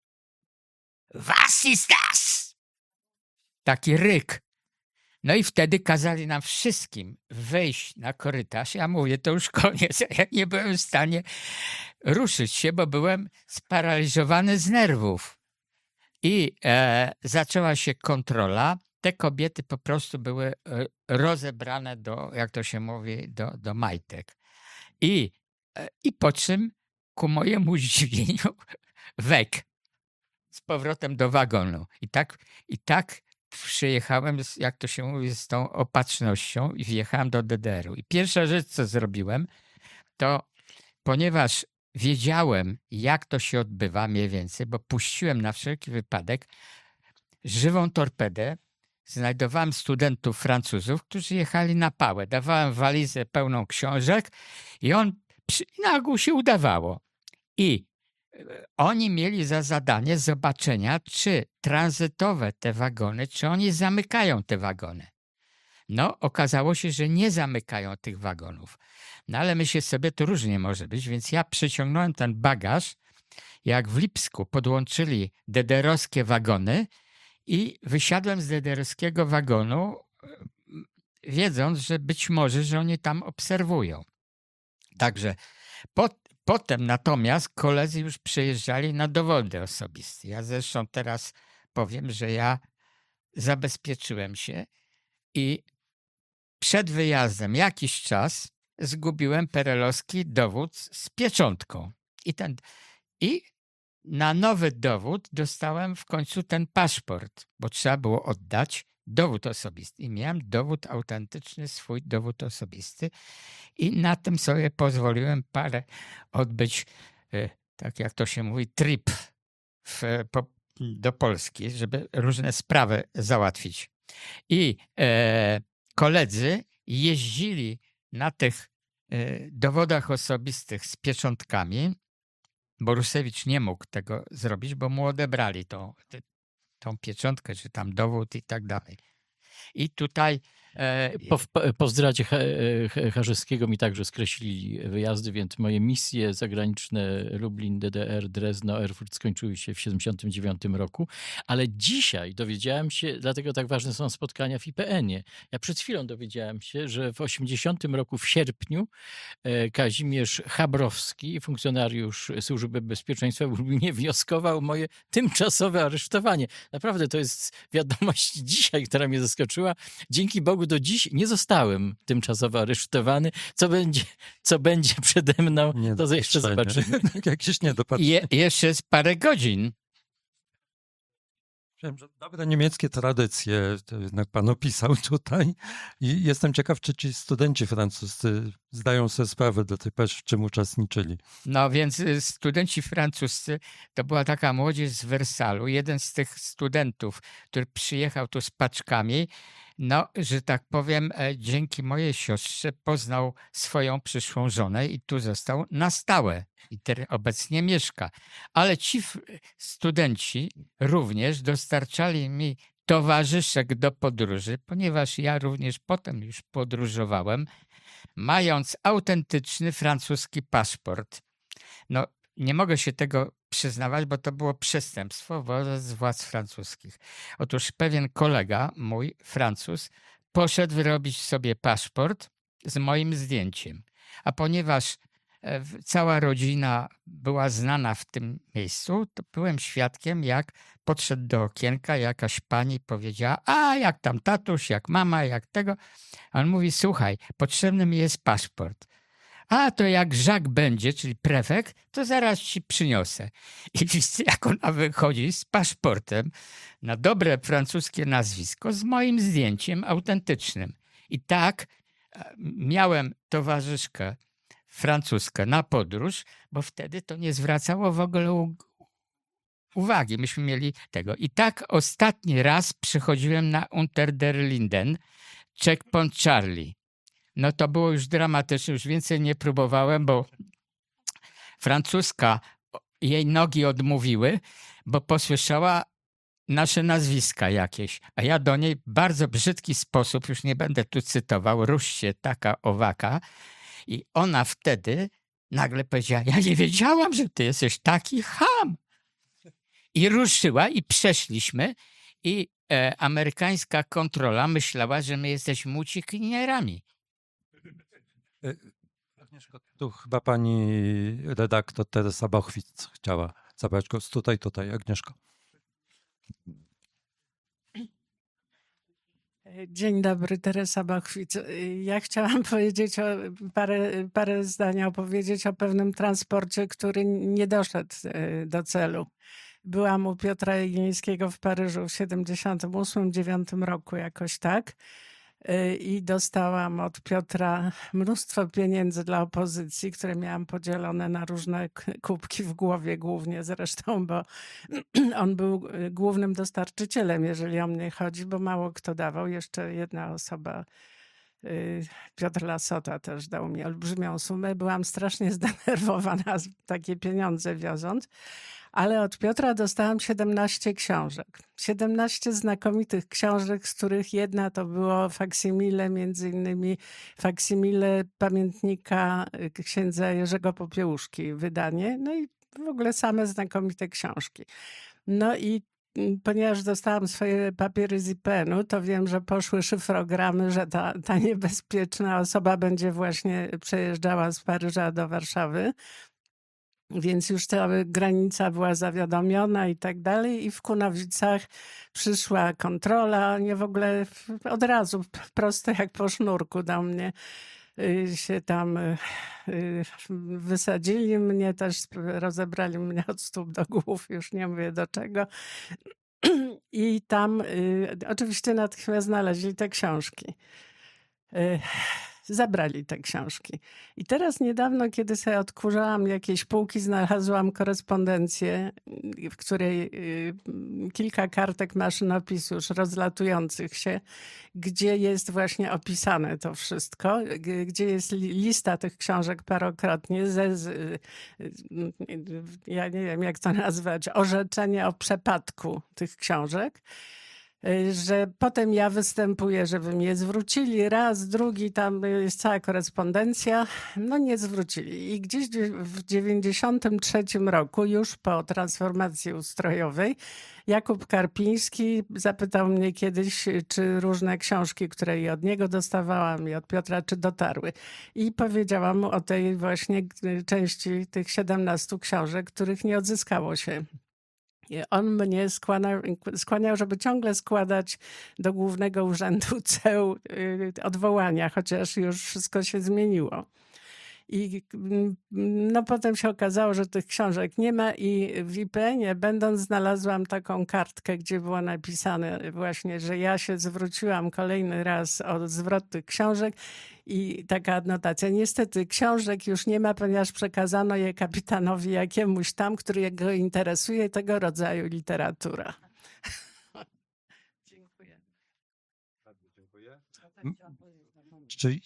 was ist das? Taki ryk. No i wtedy kazali nam wszystkim wyjść na korytarz. Ja mówię, to już koniec. Ja nie byłem w stanie ruszyć się, bo byłem sparaliżowany z nerwów. I zaczęła się kontrola. Te kobiety po prostu były rozebrane do, jak to się mówi, do majtek. I po czym ku mojemu zdziwieniu wek z powrotem do wagonu. I tak przyjechałem, jak to się mówi, z tą opatrznością i wjechałem do DDR-u. I pierwsza rzecz, co zrobiłem, to ponieważ wiedziałem, jak to się odbywa mniej więcej, bo puściłem na wszelki wypadek żywą torpedę, znajdowałem studentów Francuzów, którzy jechali na pałę. Dawałem walizę pełną książek i na ogół się udawało. I oni mieli za zadanie zobaczenia, czy tranzytowe te wagony, czy oni zamykają te wagony. No, okazało się, że nie zamykają tych wagonów. No, ale myślę sobie, to różnie może być, więc ja przyciągnąłem ten bagaż, jak w Lipsku podłączyli DDR-owskie wagony i wysiadłem z DDR-owskiego wagonu, wiedząc, że być może, że oni tam obserwują. Także potem natomiast koledzy już przyjeżdżali na dowody osobiste. Ja zresztą teraz powiem, że ja zabezpieczyłem się i przed wyjazdem jakiś czas zgubiłem perelowski dowód z pieczątką. I na nowy dowód dostałem w końcu ten paszport, bo trzeba było oddać dowód osobisty. I miałem dowód autentyczny, swój dowód osobisty. I na tym sobie pozwoliłem odbyć, tak jak to się mówi, trip do Polski, żeby różne sprawy załatwić. I koledzy jeździli na tych dowodach osobistych z pieczątkami. Borusewicz nie mógł tego zrobić, bo mu odebrali tą pieczątkę, czy tam dowód i tak dalej. I tutaj... Po zdradzie Harzewskiego mi także skreślili wyjazdy, więc moje misje zagraniczne Lublin, DDR, Drezno, Erfurt skończyły się w 1979 roku, ale dzisiaj dowiedziałem się, dlatego tak ważne są spotkania w IPN-ie. Ja przed chwilą dowiedziałem się, że w 1980 roku w sierpniu Kazimierz Chabrowski, funkcjonariusz Służby Bezpieczeństwa w Lublinie, wnioskował o moje tymczasowe aresztowanie. Naprawdę to jest wiadomość dzisiaj, która mnie zaskoczyła. Dzięki Bogu do dziś nie zostałem tymczasowo aresztowany. Co będzie przede mną, to jeszcze zobaczymy. Jakieś niedopatrzenie. Jeszcze jest parę godzin. Wiem, że dobre niemieckie tradycje to jednak pan opisał tutaj i jestem ciekaw, czy ci studenci francuscy zdają sobie sprawę do tej pory, w czym uczestniczyli. No więc studenci francuscy, to była taka młodzież z Wersalu. Jeden z tych studentów, który przyjechał tu z paczkami, no, że tak powiem, dzięki mojej siostrze poznał swoją przyszłą żonę i tu został na stałe. I obecnie mieszka. Ale ci studenci również dostarczali mi towarzyszek do podróży, ponieważ ja również potem już podróżowałem, mając autentyczny francuski paszport. No, nie mogę się tego przyznawać, bo to było przestępstwo wobec władz francuskich. Otóż pewien kolega, mój Francuz, poszedł wyrobić sobie paszport z moim zdjęciem. A ponieważ cała rodzina była znana w tym miejscu, to byłem świadkiem, jak podszedł do okienka, jakaś pani powiedziała: a jak tam tatuś, jak mama, jak tego. A on mówi: słuchaj, potrzebny mi jest paszport. A to jak Jacques będzie, czyli prefekt, to zaraz ci przyniosę. I widzicie, jak ona wychodzi z paszportem na dobre francuskie nazwisko z moim zdjęciem autentycznym. I tak miałem towarzyszkę francuskę na podróż, bo wtedy to nie zwracało w ogóle uwagi. Myśmy mieli tego. I tak ostatni raz przychodziłem na Unter der Linden, checkpoint Charlie. No to było już dramatyczne, już więcej nie próbowałem, bo francuska, jej nogi odmówiły, bo posłyszała nasze nazwiska jakieś, a ja do niej w bardzo brzydki sposób, już nie będę tu cytował, rusz się taka owaka, i ona wtedy nagle powiedziała: ja nie wiedziałam, że ty jesteś taki cham. I ruszyła i przeszliśmy i amerykańska kontrola myślała, że my jesteśmy uciekinierami. Agnieszko, tu chyba pani redaktor Teresa Bochwitz chciała zabrać głos. Tutaj, Agnieszko. Dzień dobry, Teresa Bochwitz. Ja chciałam powiedzieć parę zdań opowiedzieć o pewnym transporcie, który nie doszedł do celu. Byłam u Piotra Jegieńskiego w Paryżu w 1978-1979 roku, jakoś tak. I dostałam od Piotra mnóstwo pieniędzy dla opozycji, które miałam podzielone na różne kubki w głowie głównie zresztą, bo on był głównym dostarczycielem, jeżeli o mnie chodzi, bo mało kto dawał. Jeszcze jedna osoba, Piotr Lasota, też dał mi olbrzymią sumę. Byłam strasznie zdenerwowana takie pieniądze wioząc. Ale od Piotra dostałam 17 książek. 17 znakomitych książek, z których jedna to było faksimile, między innymi faksimile pamiętnika księdza Jerzego Popiełuszki, wydanie. No i w ogóle same znakomite książki. No i ponieważ dostałam swoje papiery z IPN-u, to wiem, że poszły szyfrogramy, że ta niebezpieczna osoba będzie właśnie przejeżdżała z Paryża do Warszawy. Więc już cała granica była zawiadomiona i tak dalej. I w Kunowicach przyszła kontrola, nie w ogóle od razu, prosto jak po sznurku do mnie. się tam wysadzili mnie też, rozebrali mnie od stóp do głów, już nie mówię do czego. I tam oczywiście natychmiast znaleźli te książki. Zabrali te książki. I teraz niedawno, kiedy sobie odkurzałam jakieś półki, znalazłam korespondencję, w której kilka kartek maszynopisu już rozlatujących się, gdzie jest właśnie opisane to wszystko, gdzie jest lista tych książek parokrotnie, ja nie wiem jak to nazwać, orzeczenie o przepadku tych książek. Że potem ja występuję, żeby mnie zwrócili raz, drugi, tam jest cała korespondencja, no nie zwrócili. I gdzieś w 93 roku, już po transformacji ustrojowej, Jakub Karpiński zapytał mnie kiedyś, czy różne książki, które i od niego dostawałam i od Piotra, czy dotarły. I powiedziałam mu o tej właśnie części tych 17 książek, których nie odzyskało się. On mnie skłaniał, żeby ciągle składać do Głównego Urzędu Ceł odwołania, chociaż już wszystko się zmieniło. I no, potem się okazało, że tych książek nie ma i w IPN-ie będąc znalazłam taką kartkę, gdzie było napisane właśnie, że ja się zwróciłam kolejny raz o zwrot tych książek i taka adnotacja. Niestety książek już nie ma, ponieważ przekazano je kapitanowi jakiemuś tam, który go interesuje tego rodzaju literatura. Dziękuję. Dziękuję. Czy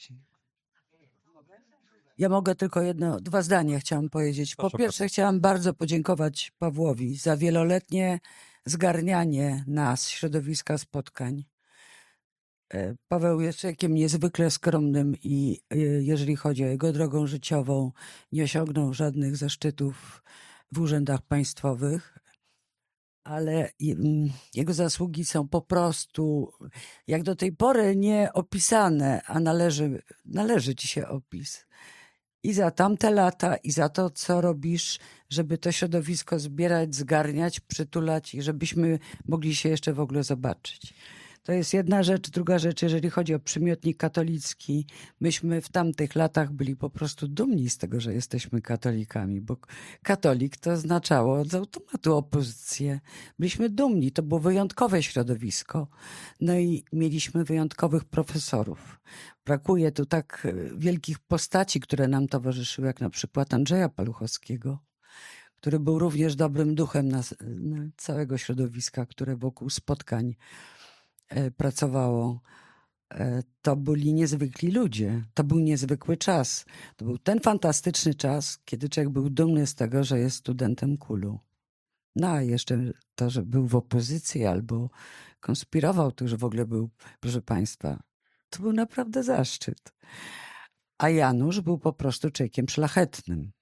Ja mogę tylko dwa zdania chciałam powiedzieć. Po Proszę pierwsze, chciałam bardzo podziękować Pawłowi za wieloletnie zgarnianie nas, środowiska spotkań. Paweł jest człowiekiem niezwykle skromnym i jeżeli chodzi o jego drogą życiową, nie osiągnął żadnych zaszczytów w urzędach państwowych, ale jego zasługi są po prostu jak do tej pory nieopisane, a należy ci się opis. I za tamte lata, i za to, co robisz, żeby to środowisko zbierać, zgarniać, przytulać i żebyśmy mogli się jeszcze w ogóle zobaczyć. To jest jedna rzecz. Druga rzecz, jeżeli chodzi o przymiotnik katolicki, myśmy w tamtych latach byli po prostu dumni z tego, że jesteśmy katolikami, bo katolik to oznaczało z automatu opozycję. Byliśmy dumni, to było wyjątkowe środowisko. No i mieliśmy wyjątkowych profesorów. Brakuje tu tak wielkich postaci, które nam towarzyszyły, jak na przykład Andrzeja Paluchowskiego, który był również dobrym duchem całego środowiska, które wokół spotkań pracowało. To byli niezwykli ludzie. To był niezwykły czas. To był ten fantastyczny czas, kiedy człowiek był dumny z tego, że jest studentem KUL-u. No a jeszcze to, że był w opozycji albo konspirował, to już w ogóle był, proszę państwa, to był naprawdę zaszczyt. A Janusz był po prostu człowiekiem szlachetnym.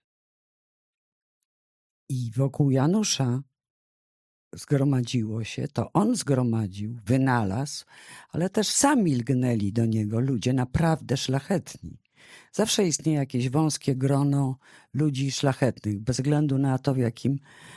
I wokół Janusza zgromadziło się, to on zgromadził, wynalazł, ale też sami lgnęli do niego ludzie naprawdę szlachetni. Zawsze istnieje jakieś wąskie grono ludzi szlachetnych, bez względu na to, w jakim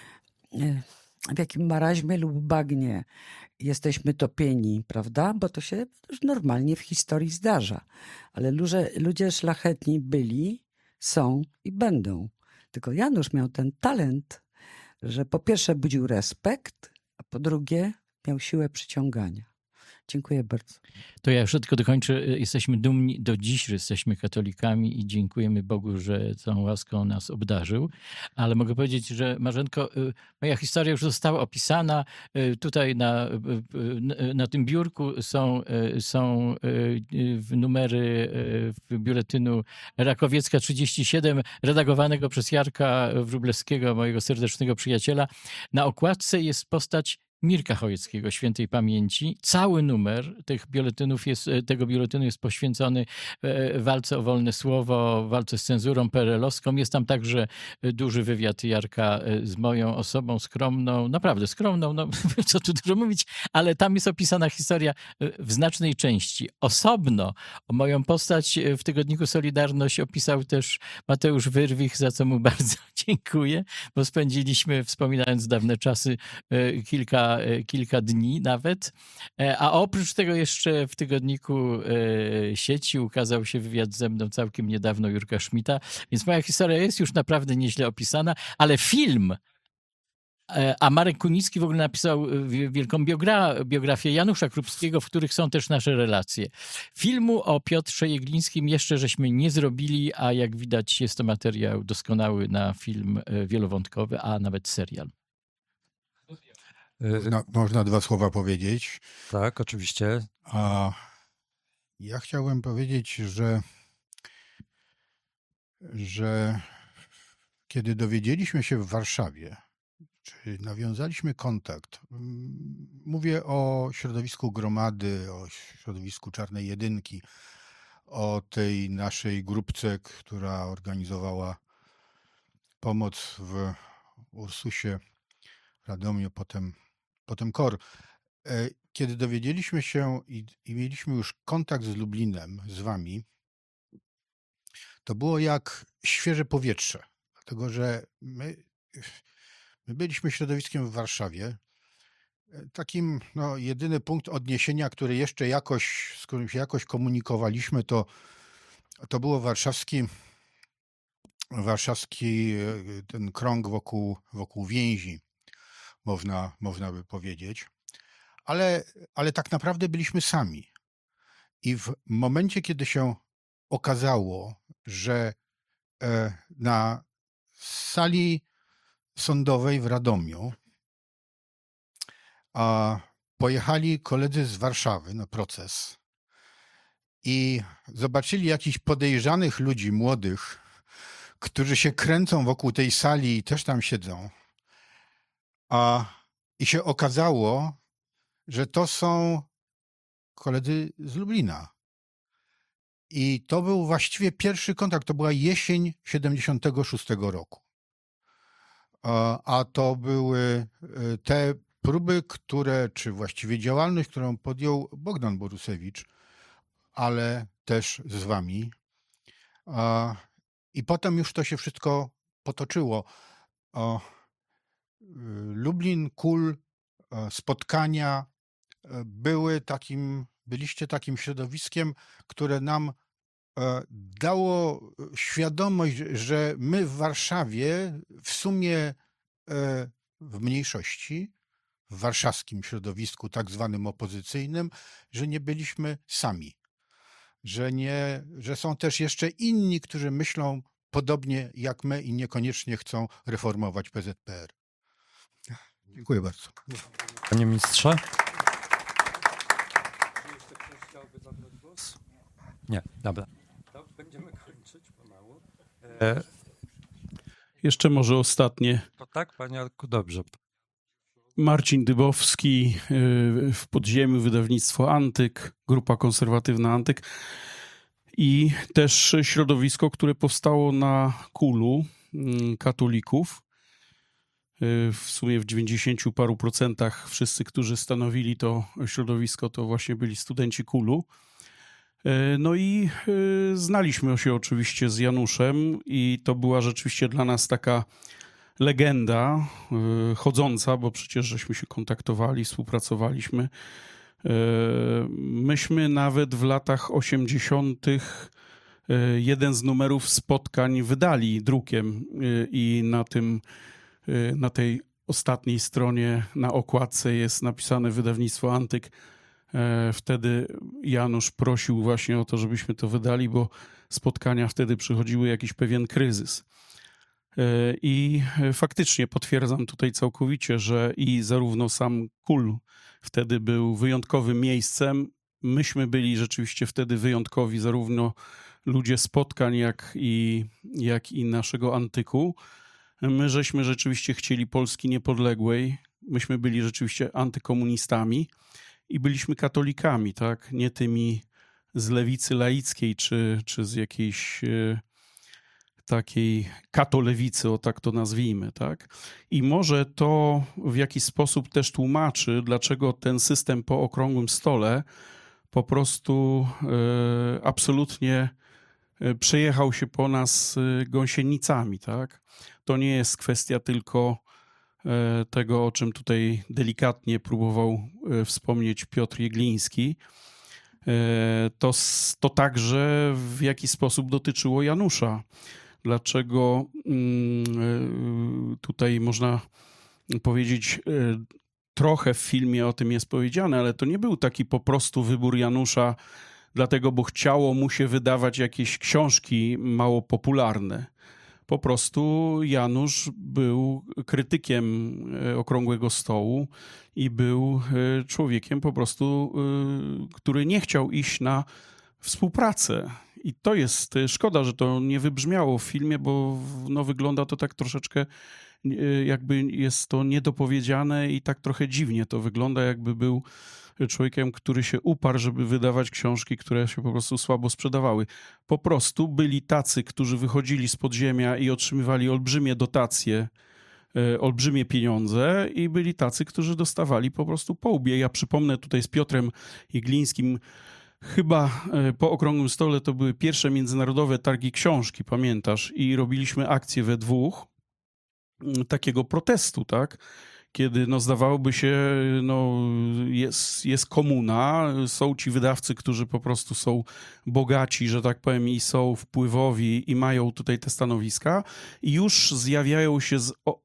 maraźmie lub bagnie jesteśmy topieni, prawda? Bo to się już normalnie w historii zdarza. Ale ludzie szlachetni byli, są i będą. Tylko Janusz miał ten talent, że po pierwsze budził respekt, a po drugie miał siłę przyciągania. Dziękuję bardzo. To ja jeszcze tylko dokończę. Jesteśmy dumni, do dziś że jesteśmy katolikami i dziękujemy Bogu, że tą łaską nas obdarzył. Ale mogę powiedzieć, że Marzenko, moja historia już została opisana. Tutaj na tym biurku są numery biuletynu Rakowiecka 37, redagowanego przez Jarka Wróblewskiego, mojego serdecznego przyjaciela. Na okładce jest postać Mirka Chojeckiego, świętej pamięci. Cały numer tego biuletynu jest poświęcony walce o wolne słowo, walce z cenzurą PRL-owską. Jest tam także duży wywiad Jarka z moją osobą skromną, naprawdę skromną, no co tu dużo mówić, ale tam jest opisana historia w znacznej części. Osobno moją postać w tygodniku Solidarność opisał też Mateusz Wyrwich, za co mu bardzo dziękuję, bo spędziliśmy, wspominając dawne czasy, kilka kilka dni nawet. A oprócz tego jeszcze w tygodniku Sieci ukazał się wywiad ze mną całkiem niedawno Jurka Schmidta, więc moja historia jest już naprawdę nieźle opisana, ale film, a Marek Kunicki w ogóle napisał wielką biografię Janusza Krupskiego, w których są też nasze relacje. Filmu o Piotrze Jeglińskim jeszcze żeśmy nie zrobili, a jak widać jest to materiał doskonały na film wielowątkowy, a nawet serial. Można 2 słowa powiedzieć. Tak, oczywiście. Ja chciałbym powiedzieć, że kiedy dowiedzieliśmy się w Warszawie, czy nawiązaliśmy kontakt, mówię o środowisku Gromady, o środowisku Czarnej Jedynki, o tej naszej grupce, która organizowała pomoc w Ursusie, Radomiu, potem KOR. Kiedy dowiedzieliśmy się i mieliśmy już kontakt z Lublinem, z wami, to było jak świeże powietrze, dlatego że my byliśmy środowiskiem w Warszawie. Takim jedyny punkt odniesienia, który jeszcze z którym się jakoś komunikowaliśmy, to było warszawski ten krąg wokół więzi, można by powiedzieć. Ale tak naprawdę byliśmy sami. I w momencie, kiedy się okazało, że na sali sądowej w Radomiu pojechali koledzy z Warszawy na proces i zobaczyli jakichś podejrzanych ludzi młodych, którzy się kręcą wokół tej sali i też tam siedzą. I się okazało, że to są koledzy z Lublina. I to był właściwie pierwszy kontakt. To była jesień 76 roku. A to były te próby, czy właściwie działalność, którą podjął Bogdan Borusewicz, ale też z wami. I potem już to się wszystko potoczyło. Lublin, KUL, spotkania byliście takim środowiskiem, które nam dało świadomość, że my w Warszawie w sumie w mniejszości, w warszawskim środowisku tak zwanym opozycyjnym, że nie byliśmy sami. Że są też jeszcze inni, którzy myślą podobnie jak my i niekoniecznie chcą reformować PZPR. Dziękuję bardzo. Panie ministrze? Nie, dobra. To będziemy kończyć pomału. Jeszcze może ostatnie. To tak, panie Arku, dobrze. Marcin Dybowski, w podziemiu wydawnictwo Antyk, grupa konserwatywna Antyk i też środowisko, które powstało na KUL-u katolików. W sumie w 90 paru procentach wszyscy, którzy stanowili to środowisko, to właśnie byli studenci KUL-u. No i znaliśmy się oczywiście z Januszem i to była rzeczywiście dla nas taka legenda chodząca, bo przecież żeśmy się kontaktowali, współpracowaliśmy. Myśmy nawet w latach 80. jeden z numerów spotkań wydali drukiem i na tej ostatniej stronie na okładce jest napisane wydawnictwo Antyk. Wtedy Janusz prosił właśnie o to, żebyśmy to wydali, bo spotkania wtedy przychodziły jakiś pewien kryzys. I faktycznie potwierdzam tutaj całkowicie, że i zarówno sam KUL wtedy był wyjątkowym miejscem. Myśmy byli rzeczywiście wtedy wyjątkowi, zarówno ludzie spotkań, jak i naszego Antyku. My żeśmy rzeczywiście chcieli Polski niepodległej. Myśmy byli rzeczywiście antykomunistami i byliśmy katolikami, tak? Nie tymi z lewicy laickiej, czy z jakiejś takiej katolewicy, o tak to nazwijmy, tak? I może to w jakiś sposób też tłumaczy, dlaczego ten system po okrągłym stole po prostu absolutnie przejechał się po nas gąsienicami, tak? To nie jest kwestia tylko tego, o czym tutaj delikatnie próbował wspomnieć Piotr Jegliński, to także w jaki sposób dotyczyło Janusza. Dlaczego tutaj można powiedzieć, trochę w filmie o tym jest powiedziane, ale to nie był taki po prostu wybór Janusza, dlatego, bo chciało mu się wydawać jakieś książki mało popularne. Po prostu Janusz był krytykiem Okrągłego Stołu i był człowiekiem po prostu, który nie chciał iść na współpracę. I to jest szkoda, że to nie wybrzmiało w filmie, bo no, wygląda to tak troszeczkę, jakby jest to niedopowiedziane i tak trochę dziwnie to wygląda, jakby był człowiekiem, który się uparł, żeby wydawać książki, które się po prostu słabo sprzedawały. Po prostu byli tacy, którzy wychodzili z podziemia i otrzymywali olbrzymie dotacje, olbrzymie pieniądze i byli tacy, którzy dostawali po prostu po łbie. Ja przypomnę tutaj z Piotrem Jeglińskim, chyba po Okrągłym Stole to były pierwsze międzynarodowe targi książki, pamiętasz? I robiliśmy akcję we dwóch takiego protestu, tak? Kiedy no, zdawałoby się, no, jest komuna, są ci wydawcy, którzy po prostu są bogaci, że tak powiem, i są wpływowi i mają tutaj te stanowiska i już zjawiają się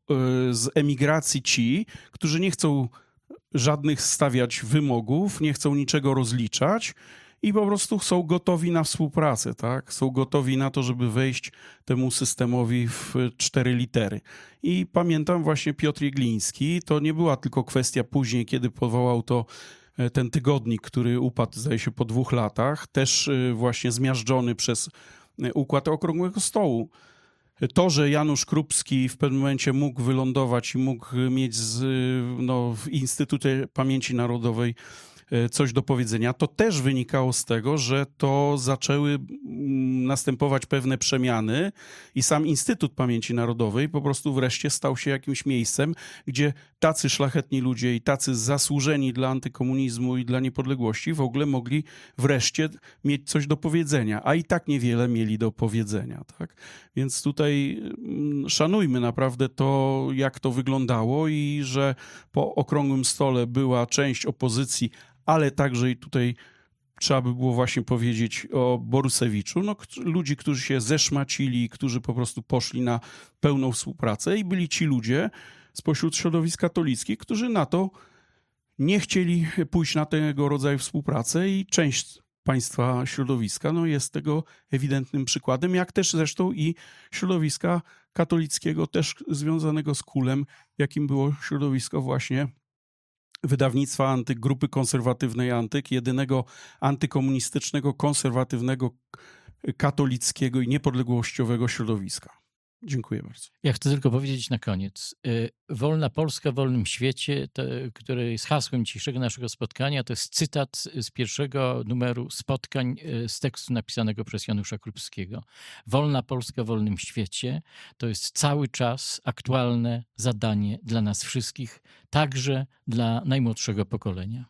z emigracji ci, którzy nie chcą żadnych stawiać wymogów, nie chcą niczego rozliczać i po prostu są gotowi na współpracę, tak? Są gotowi na to, żeby wejść temu systemowi w 4 litery. I pamiętam właśnie Piotr Jegliński, to nie była tylko kwestia później, kiedy powołał to ten tygodnik, który upadł, zdaje się, po 2 latach, też właśnie zmiażdżony przez układ Okrągłego Stołu. To, że Janusz Krupski w pewnym momencie mógł wylądować i mógł mieć w Instytucie Pamięci Narodowej coś do powiedzenia, to też wynikało z tego, że to zaczęły następować pewne przemiany i sam Instytut Pamięci Narodowej po prostu wreszcie stał się jakimś miejscem, gdzie tacy szlachetni ludzie i tacy zasłużeni dla antykomunizmu i dla niepodległości w ogóle mogli wreszcie mieć coś do powiedzenia, a i tak niewiele mieli do powiedzenia. Tak? Więc tutaj szanujmy naprawdę to, jak to wyglądało i że po Okrągłym Stole była część opozycji, ale także i tutaj trzeba by było właśnie powiedzieć o Borusewiczu, no, ludzi, którzy się zeszmacili, którzy po prostu poszli na pełną współpracę i byli ci ludzie spośród środowisk katolickich, którzy na to nie chcieli pójść na tego rodzaju współpracę i część państwa środowiska no, jest tego ewidentnym przykładem, jak też zresztą i środowiska katolickiego, też związanego z kulem, jakim było środowisko właśnie wydawnictwa Antyk, grupy konserwatywnej Antyk, jedynego antykomunistycznego, konserwatywnego, katolickiego i niepodległościowego środowiska. Dziękuję bardzo. Ja chcę tylko powiedzieć na koniec. Wolna Polska w wolnym świecie, które jest hasłem dzisiejszego naszego spotkania, to jest cytat z pierwszego numeru spotkań z tekstu napisanego przez Janusza Krupskiego. Wolna Polska w wolnym świecie to jest cały czas aktualne zadanie dla nas wszystkich, także dla najmłodszego pokolenia.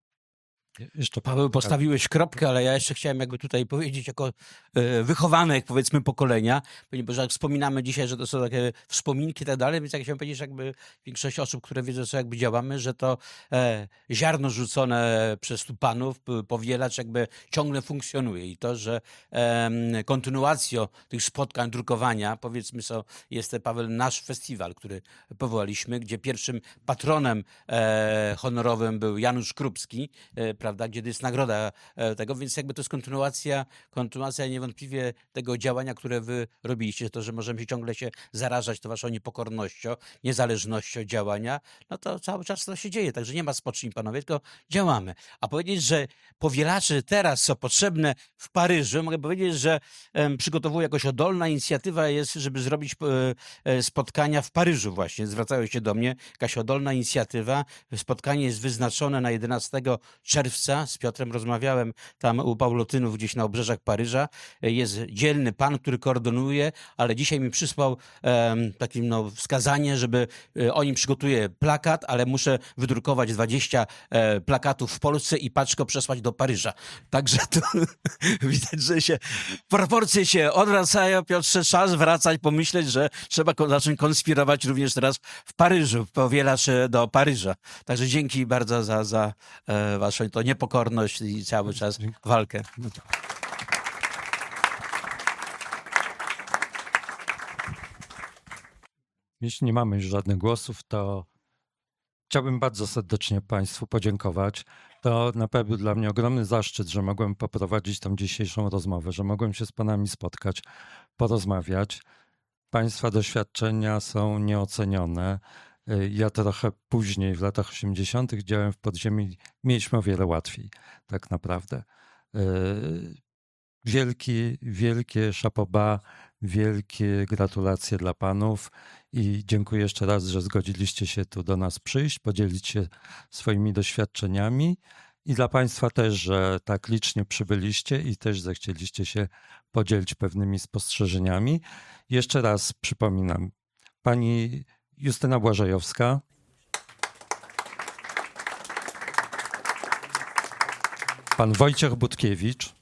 Jeszcze Paweł, postawiłeś kropkę, ale ja jeszcze chciałem jakby tutaj powiedzieć jako wychowanek, powiedzmy, pokolenia, ponieważ jak wspominamy dzisiaj, że to są takie wspominki i tak dalej, więc jak chciałem powiedzieć, że jakby większość osób, które wiedzą, co jakby działamy, że to ziarno rzucone przez tu panów, powielacz jakby ciągle funkcjonuje i to, że kontynuacją tych spotkań, drukowania, powiedzmy, jest Paweł, nasz festiwal, który powołaliśmy, gdzie pierwszym patronem honorowym był Janusz Krupski, prawda, gdzie jest nagroda tego, więc jakby to jest kontynuacja niewątpliwie tego działania, które wy robiliście, to, że możemy ciągle się zarażać tą waszą niepokornością, niezależnością działania, no to cały czas to się dzieje, także nie ma spocznij, panowie, tylko działamy. A powiedzieć, że powielacze teraz są potrzebne w Paryżu, mogę powiedzieć, że przygotowuję jakoś oddolna inicjatywa jest, żeby zrobić spotkania w Paryżu właśnie, zwracają się do mnie, jakaś oddolna inicjatywa, spotkanie jest wyznaczone na 11 czerwca Żywca. Z Piotrem rozmawiałem tam u Paulotynów, gdzieś na obrzeżach Paryża. Jest dzielny pan, który koordynuje, ale dzisiaj mi przysłał takie wskazanie, żeby oni przygotuje plakat, ale muszę wydrukować 20 plakatów w Polsce i paczko przesłać do Paryża. Także to widać, że się proporcje się odwracają. Piotrze, czas wracać, pomyśleć, że trzeba zacząć konspirować również teraz w Paryżu, powielać do Paryża. Także dzięki bardzo za waszą to niepokorność i cały czas walkę. Jeśli nie mamy już żadnych głosów, to chciałbym bardzo serdecznie Państwu podziękować. To na pewno dla mnie ogromny zaszczyt, że mogłem poprowadzić tą dzisiejszą rozmowę, że mogłem się z Panami spotkać, porozmawiać. Państwa doświadczenia są nieocenione. Ja trochę później, w latach 80. działałem w podziemi, mieliśmy o wiele łatwiej, tak naprawdę. Wielkie chapeau bas, wielkie gratulacje dla panów i dziękuję jeszcze raz, że zgodziliście się tu do nas przyjść, podzielić się swoimi doświadczeniami i dla państwa też, że tak licznie przybyliście i też zechcieliście się podzielić pewnymi spostrzeżeniami. Jeszcze raz przypominam, pani Justyna Błażejowska, pan Wojciech Budkiewicz,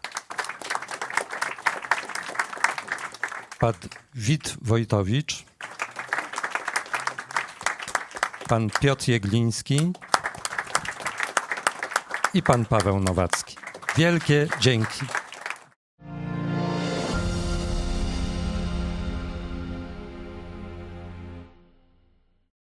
pan Wit Wojtowicz, pan Piotr Jegliński i pan Paweł Nowacki. Wielkie dzięki.